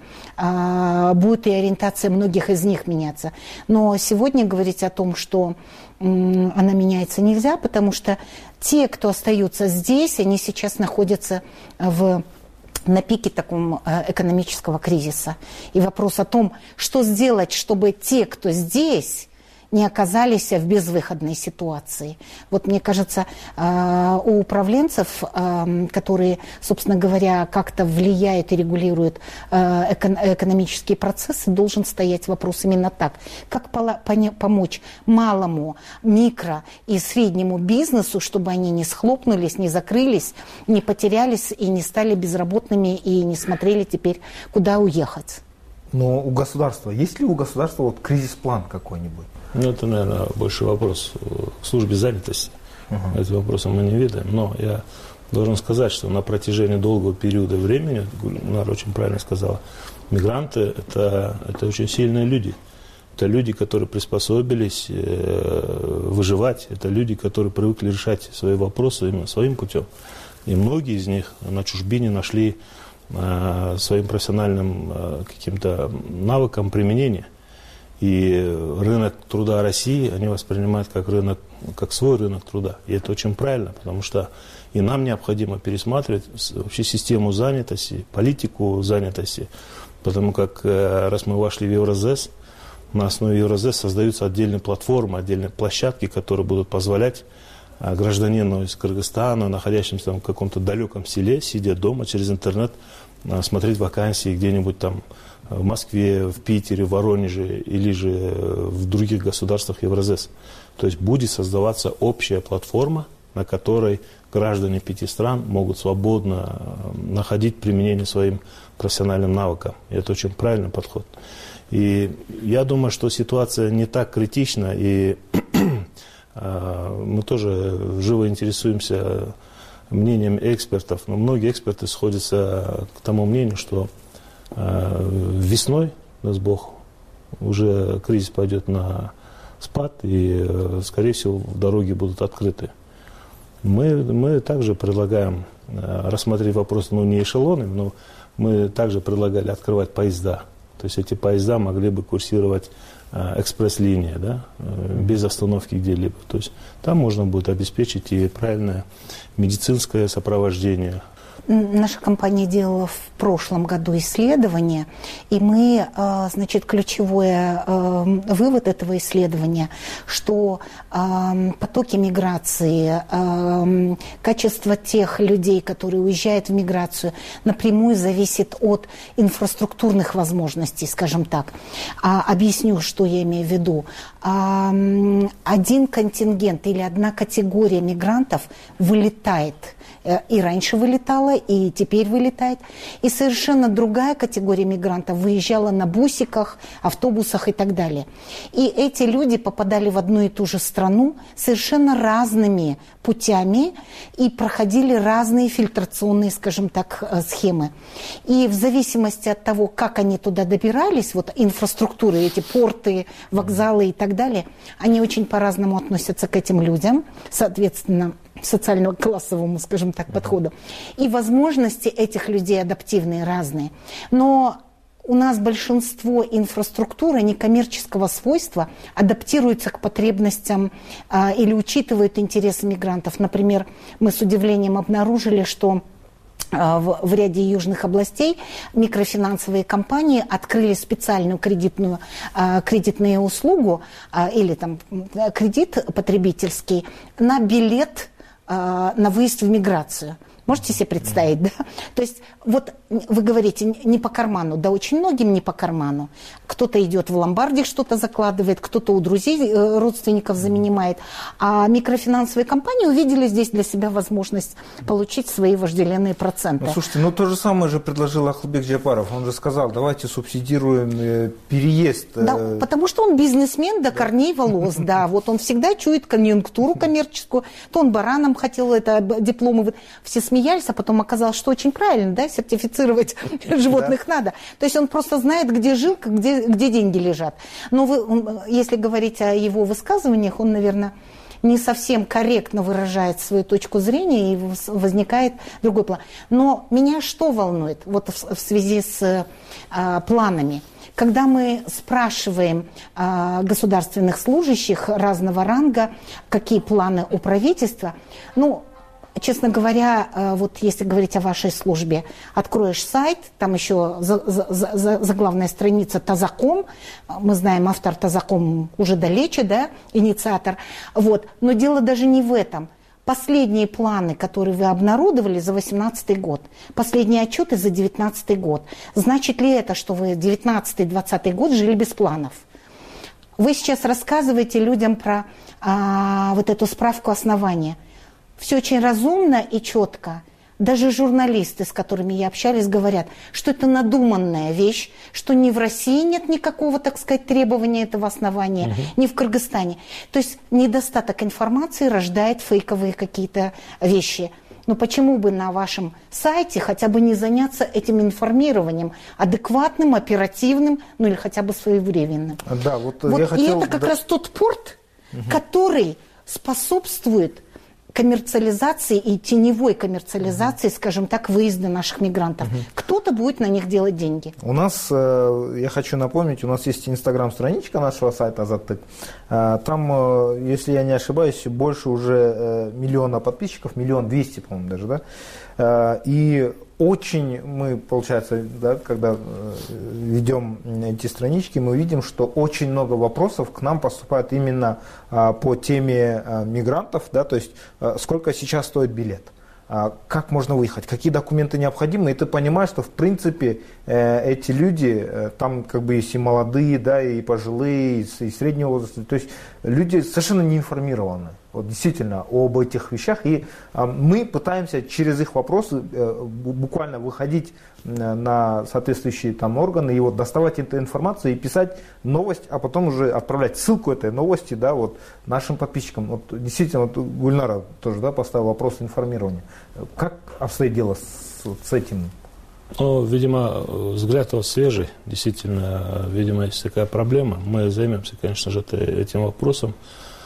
а, будет и ориентация многих из них меняться. Но сегодня говорить о том, что м, она меняется, нельзя, потому что те, кто остаются здесь, они сейчас находятся в на пике такого экономического кризиса. И вопрос о том, что сделать, чтобы те, кто здесь, не оказались в безвыходной ситуации. Вот мне кажется, у управленцев, которые, собственно говоря, как-то влияют и регулируют экономические процессы, должен стоять вопрос именно так. Как помочь малому, микро и среднему бизнесу, чтобы они не схлопнулись, не закрылись, не потерялись и не стали безработными и не смотрели теперь, куда уехать. Но у государства, есть ли у государства вот кризис-план какой-нибудь? Ну, это, наверное, больше вопрос к службе занятости. Uh-huh. Этим вопросом мы не ведаем. Но я должен сказать, что на протяжении долгого периода времени, Гульнара очень правильно сказала, мигранты это, – это очень сильные люди. Это люди, которые приспособились э, выживать. Это люди, которые привыкли решать свои вопросы именно своим путем. И многие из них на чужбине нашли э, своим профессиональным э, каким-то навыкам применения. И рынок труда России они воспринимают как рынок, как свой рынок труда. И это очень правильно, потому что и нам необходимо пересматривать вообще систему занятости, политику занятости. Потому как раз мы вошли в Евразес, на основе Евразес создаются отдельные платформы, отдельные площадки, которые будут позволять гражданину из Кыргызстана, находящемуся там в каком-то далеком селе, сидя дома через интернет, смотреть вакансии где-нибудь там в Москве, в Питере, в Воронеже или же в других государствах Евразес. То есть будет создаваться общая платформа, на которой граждане пяти стран могут свободно находить применение своим профессиональным навыкам. И это очень правильный подход. И я думаю, что ситуация не так критична, и мы тоже живо интересуемся мнением экспертов, но многие эксперты сходятся к тому мнению, что весной, даст Бог, уже кризис пойдет на спад, и, скорее всего, дороги будут открыты. Мы, мы также предлагаем рассмотреть вопрос, ну, не эшелонами, но мы также предлагали открывать поезда. То есть эти поезда могли бы курсировать экспресс-линия, да, без остановки где-либо. То есть там можно будет обеспечить и правильное медицинское сопровождение. Наша компания делала в прошлом году исследование, и мы, значит, ключевой вывод этого исследования, что потоки миграции, качество тех людей, которые уезжают в миграцию, напрямую зависит от инфраструктурных возможностей, скажем так. Объясню, что я имею в виду. Один контингент или одна категория мигрантов вылетает, и раньше вылетала, и теперь вылетает. И совершенно другая категория мигрантов выезжала на бусиках, автобусах и так далее. И эти люди попадали в одну и ту же страну совершенно разными путями и проходили разные фильтрационные, скажем так, схемы. И в зависимости от того, как они туда добирались, вот инфраструктуры, эти порты, вокзалы и так далее, они очень по-разному относятся к этим людям, соответственно, социально-классовому, скажем так, подходу. И возможности этих людей адаптивные, разные. Но у нас большинство инфраструктуры некоммерческого свойства адаптируется к потребностям а, или учитывают интересы мигрантов. Например, мы с удивлением обнаружили, что а, в, в ряде южных областей микрофинансовые компании открыли специальную кредитную, а, кредитную услугу а, или там, кредит потребительский на билет на выезд в миграцию. Можете себе представить, да? То есть вот вы говорите, не по карману, да очень многим не по карману. Кто-то идет в ломбарде, что-то закладывает, кто-то у друзей, родственников занимает. А микрофинансовые компании увидели здесь для себя возможность получить свои вожделенные проценты. Ну, слушайте, ну то же самое же предложил Ахлбек Джапаров. Он же сказал, давайте субсидируем переезд. Да, потому что он бизнесмен до корней волос, да. Вот он всегда чует конъюнктуру коммерческую. То он бараном хотел это дипломы. Все смеялись, а потом оказалось, что очень правильно, да, сертифицировать животных да. надо. То есть он просто знает, где жилка, где, где деньги лежат. Но вы, он, если говорить о его высказываниях, он, наверное, не совсем корректно выражает свою точку зрения, и возникает другой план. Но меня что волнует вот в, в связи с а, планами? Когда мы спрашиваем а, государственных служащих разного ранга, какие планы у правительства, ну, честно говоря, вот если говорить о вашей службе, откроешь сайт, там еще заглавная страница Тазаком, мы знаем, автор Тазаком уже далече, да, инициатор, вот, но дело даже не в этом. Последние планы, которые вы обнародовали за восемнадцатый год, последние отчеты за девятнадцатый год, значит ли это, что вы девятнадцатый-двадцатый год жили без планов? Вы сейчас рассказываете людям про а, вот эту справку основания. Все очень разумно и четко. Даже журналисты, с которыми я общалась, говорят, что это надуманная вещь, что ни в России нет никакого, так сказать, требования этого основания, угу. ни в Кыргызстане. То есть недостаток информации рождает фейковые какие-то вещи. Но почему бы на вашем сайте хотя бы не заняться этим информированием, адекватным, оперативным, ну или хотя бы своевременным? Да, вот вот я и хотел... это как да... раз тот порт, угу. который способствует коммерциализации и теневой коммерциализации, mm-hmm. скажем так, выезда наших мигрантов. Mm-hmm. Кто-то будет на них делать деньги. У нас, я хочу напомнить, у нас есть инстаграм-страничка нашего сайта Азаттык. Там, если я не ошибаюсь, больше уже миллиона подписчиков, миллион двести, по-моему, даже, да. И очень мы, получается, да, когда ведем эти странички, мы видим, что очень много вопросов к нам поступает именно а, по теме а, мигрантов, да, то есть а, сколько сейчас стоит билет, а, как можно выехать, какие документы необходимы, и ты понимаешь, что в принципе э, эти люди, э, там как бы есть и молодые, да, и пожилые, и, и среднего возраста, то есть люди совершенно не информированы. Вот действительно об этих вещах, и а, мы пытаемся через их вопросы э, буквально выходить э, на соответствующие там органы и вот доставать эту информацию и писать новость, а потом уже отправлять ссылку этой новости, да, вот нашим подписчикам. Вот действительно, вот Гульнара тоже, да, поставила вопрос информирования. Как обстоит дело с, вот, с этим? Ну, видимо, взгляд у вас свежий, действительно, видимо, есть такая проблема. Мы займемся, конечно же, этим вопросом.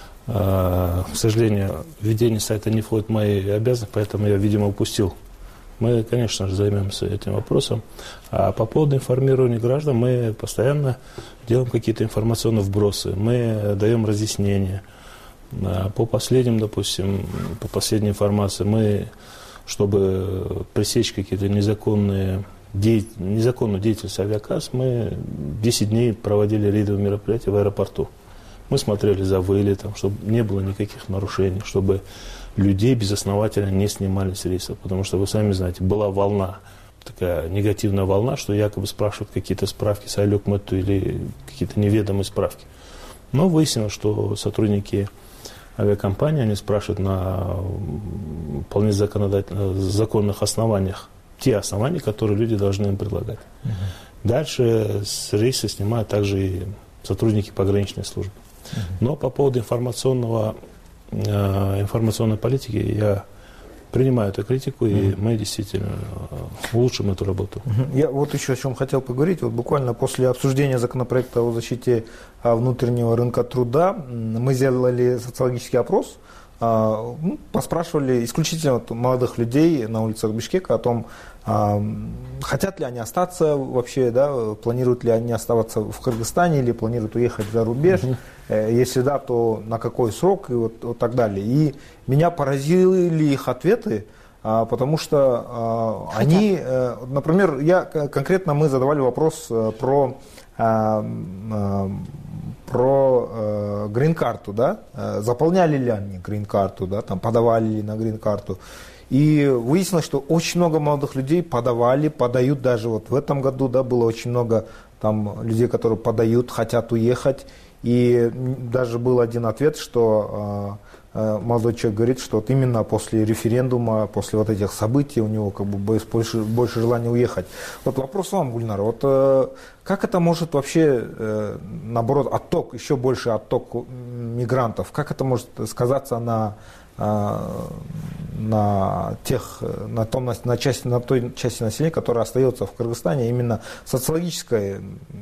К сожалению, ведение сайта не входит в мои обязанности, поэтому я, видимо, упустил. Мы, конечно же, займемся этим вопросом. А по поводу информирования граждан мы постоянно делаем какие-то информационные вбросы, мы даем разъяснения. По последним, допустим, по последней информации, мы, чтобы пресечь какие-то незаконные деятель, незаконную деятельность авиакасс, мы десять дней проводили рейдовые мероприятия в аэропорту. Мы смотрели за вылетом, чтобы не было никаких нарушений, чтобы людей безосновательно не снимали с рейсов. Потому что, вы сами знаете, была волна, такая негативная волна, что якобы спрашивают какие-то справки с Айлёк-Мэтту или какие-то неведомые справки. Но выяснилось, что сотрудники авиакомпании, они спрашивают на вполне законных основаниях те основания, которые люди должны им предлагать. Uh-huh. Дальше с рейса снимают также и сотрудники пограничной службы. Uh-huh. Но по поводу информационного, э, информационной политики я принимаю эту критику, uh-huh. и мы действительно улучшим эту работу. Uh-huh. Я вот еще о чем хотел поговорить. Вот буквально после обсуждения законопроекта о защите внутреннего рынка труда мы сделали социологический опрос, ну, поспрашивали исключительно вот молодых людей на улицах Бишкека о том, хотят ли они остаться вообще, да, планируют ли они оставаться в Кыргызстане или планируют уехать за рубеж, mm-hmm. если да, то на какой срок и вот, вот так далее. И меня поразили их ответы, потому что Хотя. они, например, я конкретно мы задавали вопрос про про грин-карту, да, заполняли ли они грин-карту, да, там подавали ли на грин-карту. И выяснилось, что очень много молодых людей подавали, подают даже вот в этом году, да, было очень много там людей, которые подают, хотят уехать. И даже был один ответ, что э, молодой человек говорит, что вот именно после референдума, после вот этих событий у него как бы больше, больше желания уехать. Вот вопрос вам, Гульнара, вот э, как это может вообще, э, наоборот, отток, еще больше отток мигрантов, как это может сказаться на, э, на, тех, на, том, на, на, части, на той части населения, которая остается в Кыргызстане, именно социологической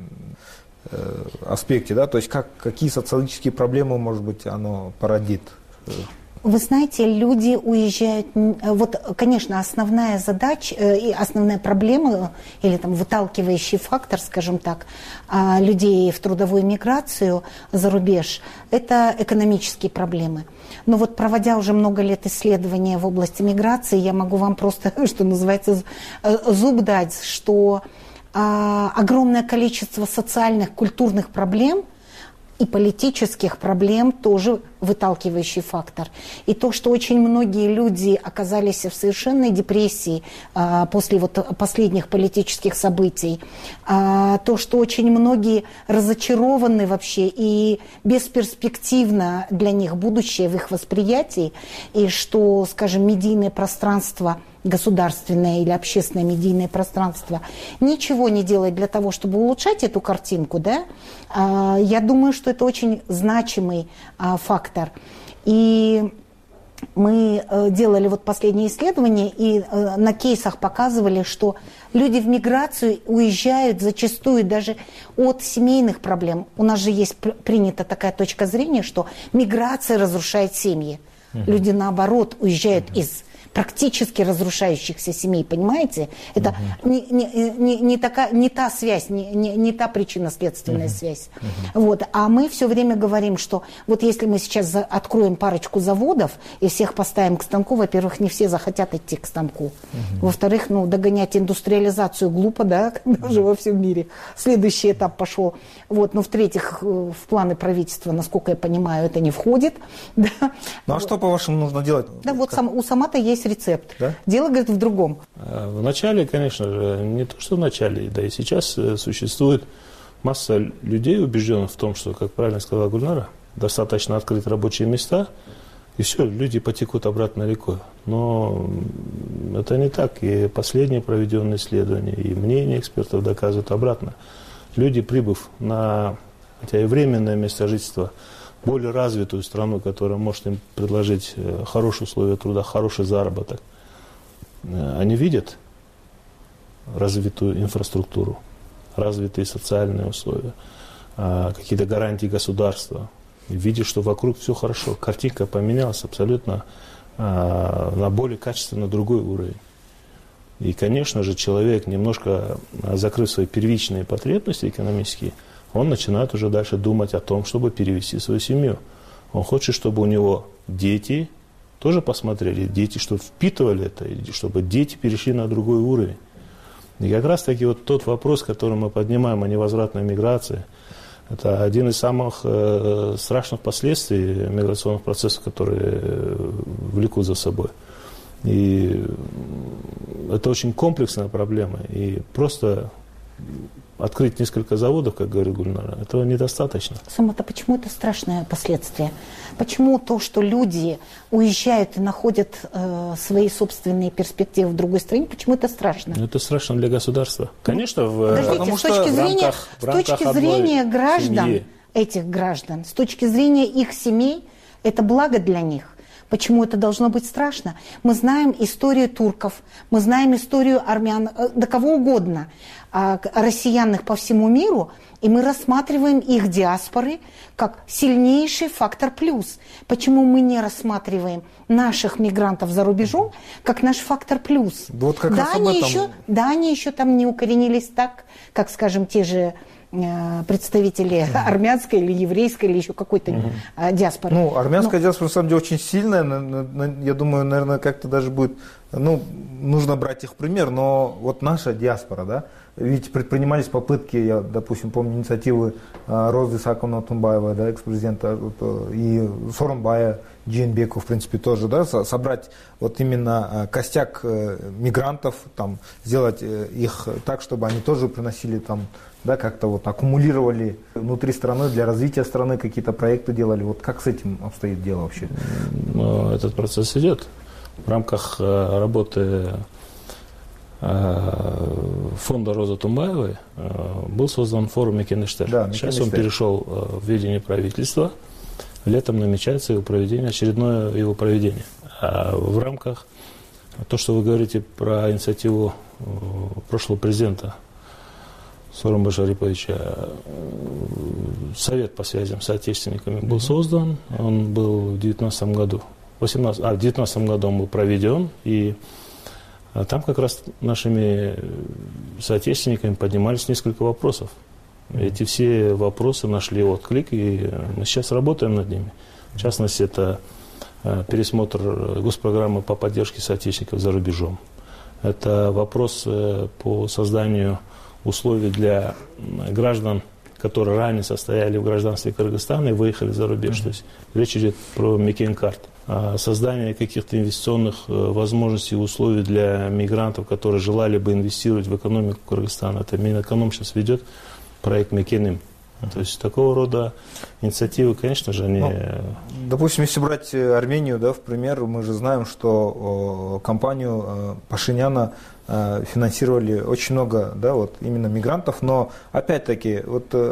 аспекте, да, то есть как, какие социологические проблемы, может быть, оно породит? Вы знаете, люди уезжают, вот, конечно, основная задача и основная проблема, или там выталкивающий фактор, скажем так, людей в трудовую миграцию за рубеж, это экономические проблемы. Но вот проводя уже много лет исследования в области миграции, я могу вам просто, что называется, зуб дать, что огромное количество социальных, культурных проблем и политических проблем тоже выталкивающий фактор. И то, что очень многие люди оказались в совершенной депрессии а, после вот последних политических событий, а, то, что очень многие разочарованы вообще и бесперспективно для них будущее в их восприятии, и что, скажем, медийное пространство, государственное или общественное медийное пространство ничего не делает для того, чтобы улучшать эту картинку, да, а, я думаю, что это очень значимый а, фактор. И мы э, делали вот последние исследования и э, на кейсах показывали, что люди в миграцию уезжают зачастую даже от семейных проблем. У нас же есть пр- принята такая точка зрения, что миграция разрушает семьи. Uh-huh. Люди, наоборот, уезжают uh-huh. из практически разрушающихся семей, понимаете? Это uh-huh. не, не, не, не, такая, не та связь, не, не, не та причинно-следственная uh-huh. связь. Uh-huh. Вот. А мы все время говорим, что вот если мы сейчас за, откроем парочку заводов и всех поставим к станку, во-первых, не все захотят идти к станку. Uh-huh. Во-вторых, ну, догонять индустриализацию глупо, да, когда уже во всем мире следующий этап пошел. Вот. Но в-третьих, в планы правительства, насколько я понимаю, это не входит. Да. Ну а что, по-вашему, нужно делать? Да, вот сам, у Самата есть рецепт. Да? Дело, говорит, в другом. В начале, конечно же, не то, что в начале, да и сейчас существует масса людей, убежденных в том, что, как правильно сказала Гульнара, достаточно открыть рабочие места, и все, люди потекут обратно рекой. Но это не так. И последние проведенные исследования, и мнения экспертов доказывают обратно. Люди, прибыв на, хотя и временное место жительства, более развитую страну, которая может им предложить хорошие условия труда, хороший заработок, они видят развитую инфраструктуру, развитые социальные условия, какие-то гарантии государства, и видят, что вокруг все хорошо. Картинка поменялась абсолютно на более качественно другой уровень. И, конечно же, человек, немножко закрыв свои первичные потребности экономические, он начинает уже дальше думать о том, чтобы перевести свою семью. Он хочет, чтобы у него дети тоже посмотрели, дети, чтобы впитывали это, чтобы дети перешли на другой уровень. И как раз таки вот тот вопрос, который мы поднимаем о невозвратной миграции, это один из самых э, страшных последствий миграционных процессов, которые влекут за собой. И это очень комплексная проблема. И просто открыть несколько заводов, как говорит Гульнара, этого недостаточно. Самата, почему это страшное последствие? Почему то, что люди уезжают и находят э, свои собственные перспективы в другой стране, почему это страшно? Это страшно для государства. Конечно, в, Подождите, с точки зрения, в рамках, в рамках с точки зрения граждан, семьи. Этих граждан, с точки зрения их семей, это благо для них. Почему это должно быть страшно? Мы знаем историю турков, мы знаем историю армян, да кого угодно, россиян по всему миру, и мы рассматриваем их диаспоры как сильнейший фактор плюс. Почему мы не рассматриваем наших мигрантов за рубежом как наш фактор плюс? Вот как да, раз об они этом. еще, да, они еще там не укоренились так, как, скажем, те же представители uh-huh. армянской или еврейской или еще какой-то uh-huh. диаспоры. Ну, армянская Но... диаспора, на самом деле, очень сильная. Я думаю, наверное, как-то даже будет ну, нужно брать их пример, но вот наша диаспора, да, ведь предпринимались попытки, я, допустим, помню инициативы Розы Исааковны Тунбаевой, да, экс-президента, вот, и Сооронбая Жээнбекова, в принципе, тоже, да, собрать вот именно костяк мигрантов, там, сделать их так, чтобы они тоже приносили там, да, как-то вот аккумулировали внутри страны для развития страны, какие-то проекты делали. Вот как с этим обстоит дело вообще? Но этот процесс идет. В рамках работы фонда Розы Тунбаевой был создан форум Мекенештер. Да, Сейчас он перешел в ведение правительства. Летом намечается его проведение, очередное его проведение. А в рамках, то, что вы говорите про инициативу прошлого президента Сооронбая Шариповича, совет по связям с соотечественниками был создан. Он был в девятнадцатом году. восемнадцатом, а, в девятнадцатом году он был проведен. И там как раз нашими соотечественниками поднимались несколько вопросов. Эти все вопросы нашли отклик, и мы сейчас работаем над ними. В частности, это пересмотр госпрограммы по поддержке соотечественников за рубежом. Это вопрос по созданию условий для граждан, которые ранее состояли в гражданстве Кыргызстана и выехали за рубеж. Mm-hmm. То есть речь идет про Мекен-карт. Создание каких-то инвестиционных возможностей и условий для мигрантов, которые желали бы инвестировать в экономику Кыргызстана. Это Минэконом сейчас ведет проект Мекеним. То есть такого рода инициативы, конечно же, они... Ну, допустим, если брать Армению, да, в пример, мы же знаем, что о, компанию э, Пашиняна э, финансировали очень много, да, вот именно мигрантов, но опять-таки вот э,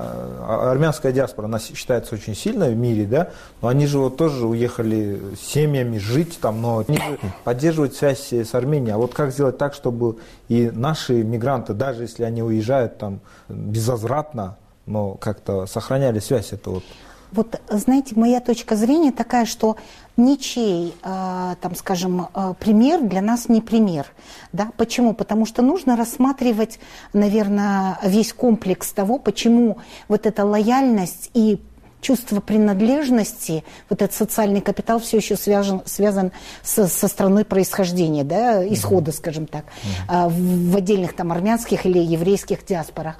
армянская диаспора, она считается очень сильной в мире, да, но они же вот тоже уехали с семьями жить там, но они же поддерживают связь с Арменией. А вот как сделать так, чтобы и наши мигранты, даже если они уезжают там безвозвратно, но как-то сохраняли связь, это вот. Вот, знаете, моя точка зрения такая, что ничей, э, там, скажем, э, пример для нас не пример. Да? Почему? Потому что нужно рассматривать, наверное, весь комплекс того, почему вот эта лояльность и чувство принадлежности, вот этот социальный капитал все еще связан, связан со, со страной происхождения, да, исхода, скажем так, э, в, в отдельных там армянских или еврейских диаспорах.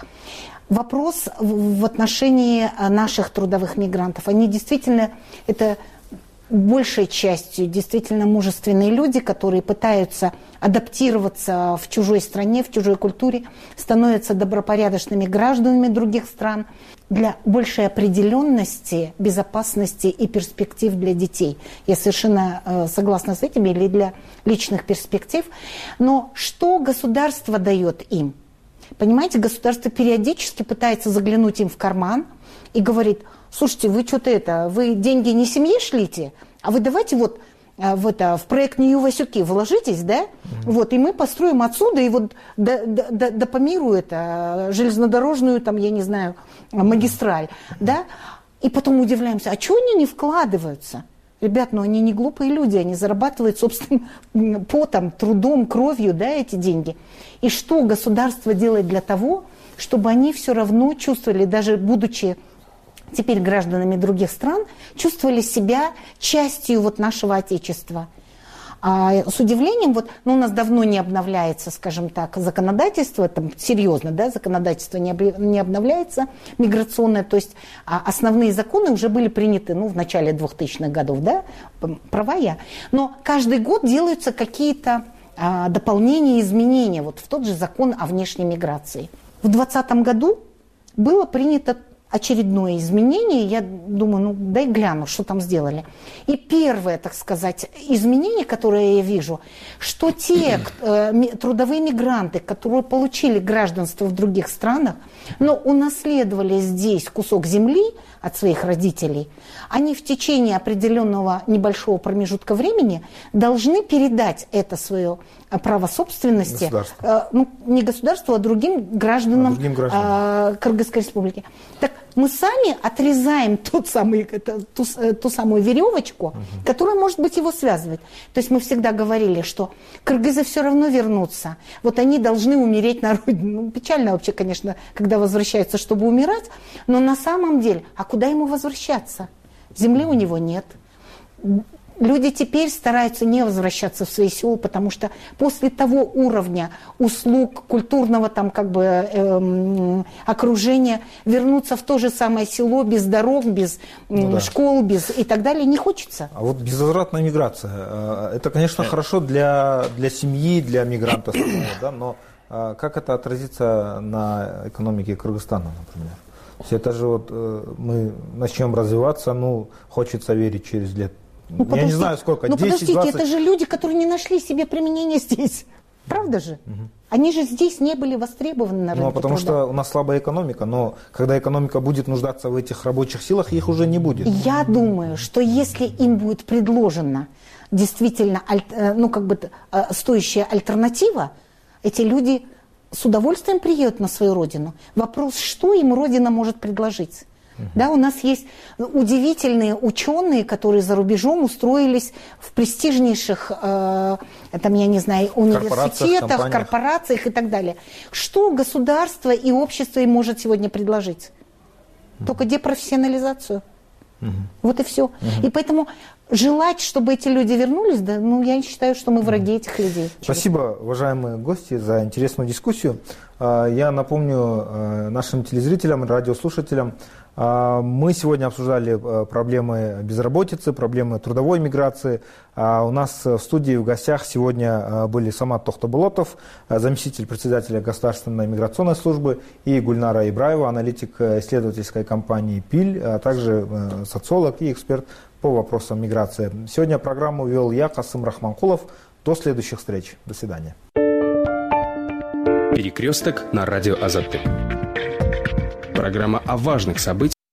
Вопрос в отношении наших трудовых мигрантов. Они действительно, это большей частью действительно мужественные люди, которые пытаются адаптироваться в чужой стране, в чужой культуре, становятся добропорядочными гражданами других стран для большей определенности, безопасности и перспектив для детей. Я совершенно согласна с этим, или для личных перспектив. Но что государство дает им? Понимаете, государство периодически пытается заглянуть им в карман и говорит: слушайте, вы что-то это, вы деньги не семье шлите, а вы давайте вот в, это, в проект Нью-Васюки вложитесь, да, mm-hmm. вот, и мы построим отсюда, и вот до, до, до, до по миру это, железнодорожную, там, я не знаю, магистраль, mm-hmm. да, и потом удивляемся, а чего они не вкладываются? Ребят, ну они не глупые люди, они зарабатывают собственным потом, трудом, кровью, да, эти деньги. И что государство делает для того, чтобы они все равно чувствовали, даже будучи теперь гражданами других стран, чувствовали себя частью вот нашего Отечества. А с удивлением, вот, ну, у нас давно не обновляется, скажем так, законодательство, там, серьезно, да, законодательство не, об, не обновляется, миграционное, то есть а, основные законы уже были приняты, ну, в начале двухтысячных годов, да, права я, но каждый год делаются какие-то а, дополнения, изменения, вот в тот же закон о внешней миграции. В двадцатом году было принято очередное изменение, я думаю, ну дай гляну, что там сделали. И первое, так сказать, изменение, которое я вижу, что те э, трудовые мигранты, которые получили гражданство в других странах, но унаследовали здесь кусок земли от своих родителей, они в течение определенного небольшого промежутка времени должны передать это свое право собственности, э, ну, не государству, а другим гражданам, а другим гражданам. Э, Кыргызской республики. Так мы сами отрезаем тот самый, это, ту, ту самую веревочку, угу. которая может быть его связывать. То есть мы всегда говорили, что кыргызы все равно вернутся. Вот они должны умереть на родине. Ну, печально вообще, конечно, когда возвращаются, чтобы умирать. Но на самом деле, а куда ему возвращаться? Земли у него нет. Люди теперь стараются не возвращаться в свои села, потому что после того уровня услуг, культурного там как бы эм, окружения, вернуться в то же самое село без дорог, без ну, да. школ, без и так далее не хочется. А вот безвозвратная миграция, это, конечно, хорошо для, для семьи, для мигрантов, да, но как это отразится на экономике Кыргызстана, например? Это же вот мы начнем развиваться, ну, хочется верить через лет. Ну, Я не знаю, сколько, ну, десять, подождите, двадцать... это же люди, которые не нашли себе применения здесь. Правда же? Угу. Они же здесь не были востребованы на рынке. Ну, а потому труда. Что у нас слабая экономика, но когда экономика будет нуждаться в этих рабочих силах, их уже не будет. Я думаю, что если им будет предложена действительно ну, как бы, стоящая альтернатива, эти люди с удовольствием приедут на свою родину. Вопрос, что им родина может предложить? Uh-huh. Да, у нас есть удивительные ученые, которые за рубежом устроились в престижнейших, э, там, я не знаю, университетах, корпорациях, корпорациях и так далее. Что государство и общество им может сегодня предложить? Uh-huh. Только депрофессионализацию. Uh-huh. Вот и все. Uh-huh. И поэтому желать, чтобы эти люди вернулись, да, ну, я считаю, что мы враги этих людей. Спасибо, уважаемые гости, за интересную дискуссию. Я напомню нашим телезрителям, радиослушателям, мы сегодня обсуждали проблемы безработицы, проблемы трудовой миграции. У нас в студии в гостях сегодня были Самат Тохтобулотов, заместитель председателя Государственной миграционной службы, и Гульнара Ибраева, аналитик исследовательской компании «Пиль», а также социолог и эксперт по вопросам миграции. Сегодня программу вел я, Касым Рахманкулов. До следующих встреч. До свидания. Перекресток на радио Азаттык. Программа о важных событиях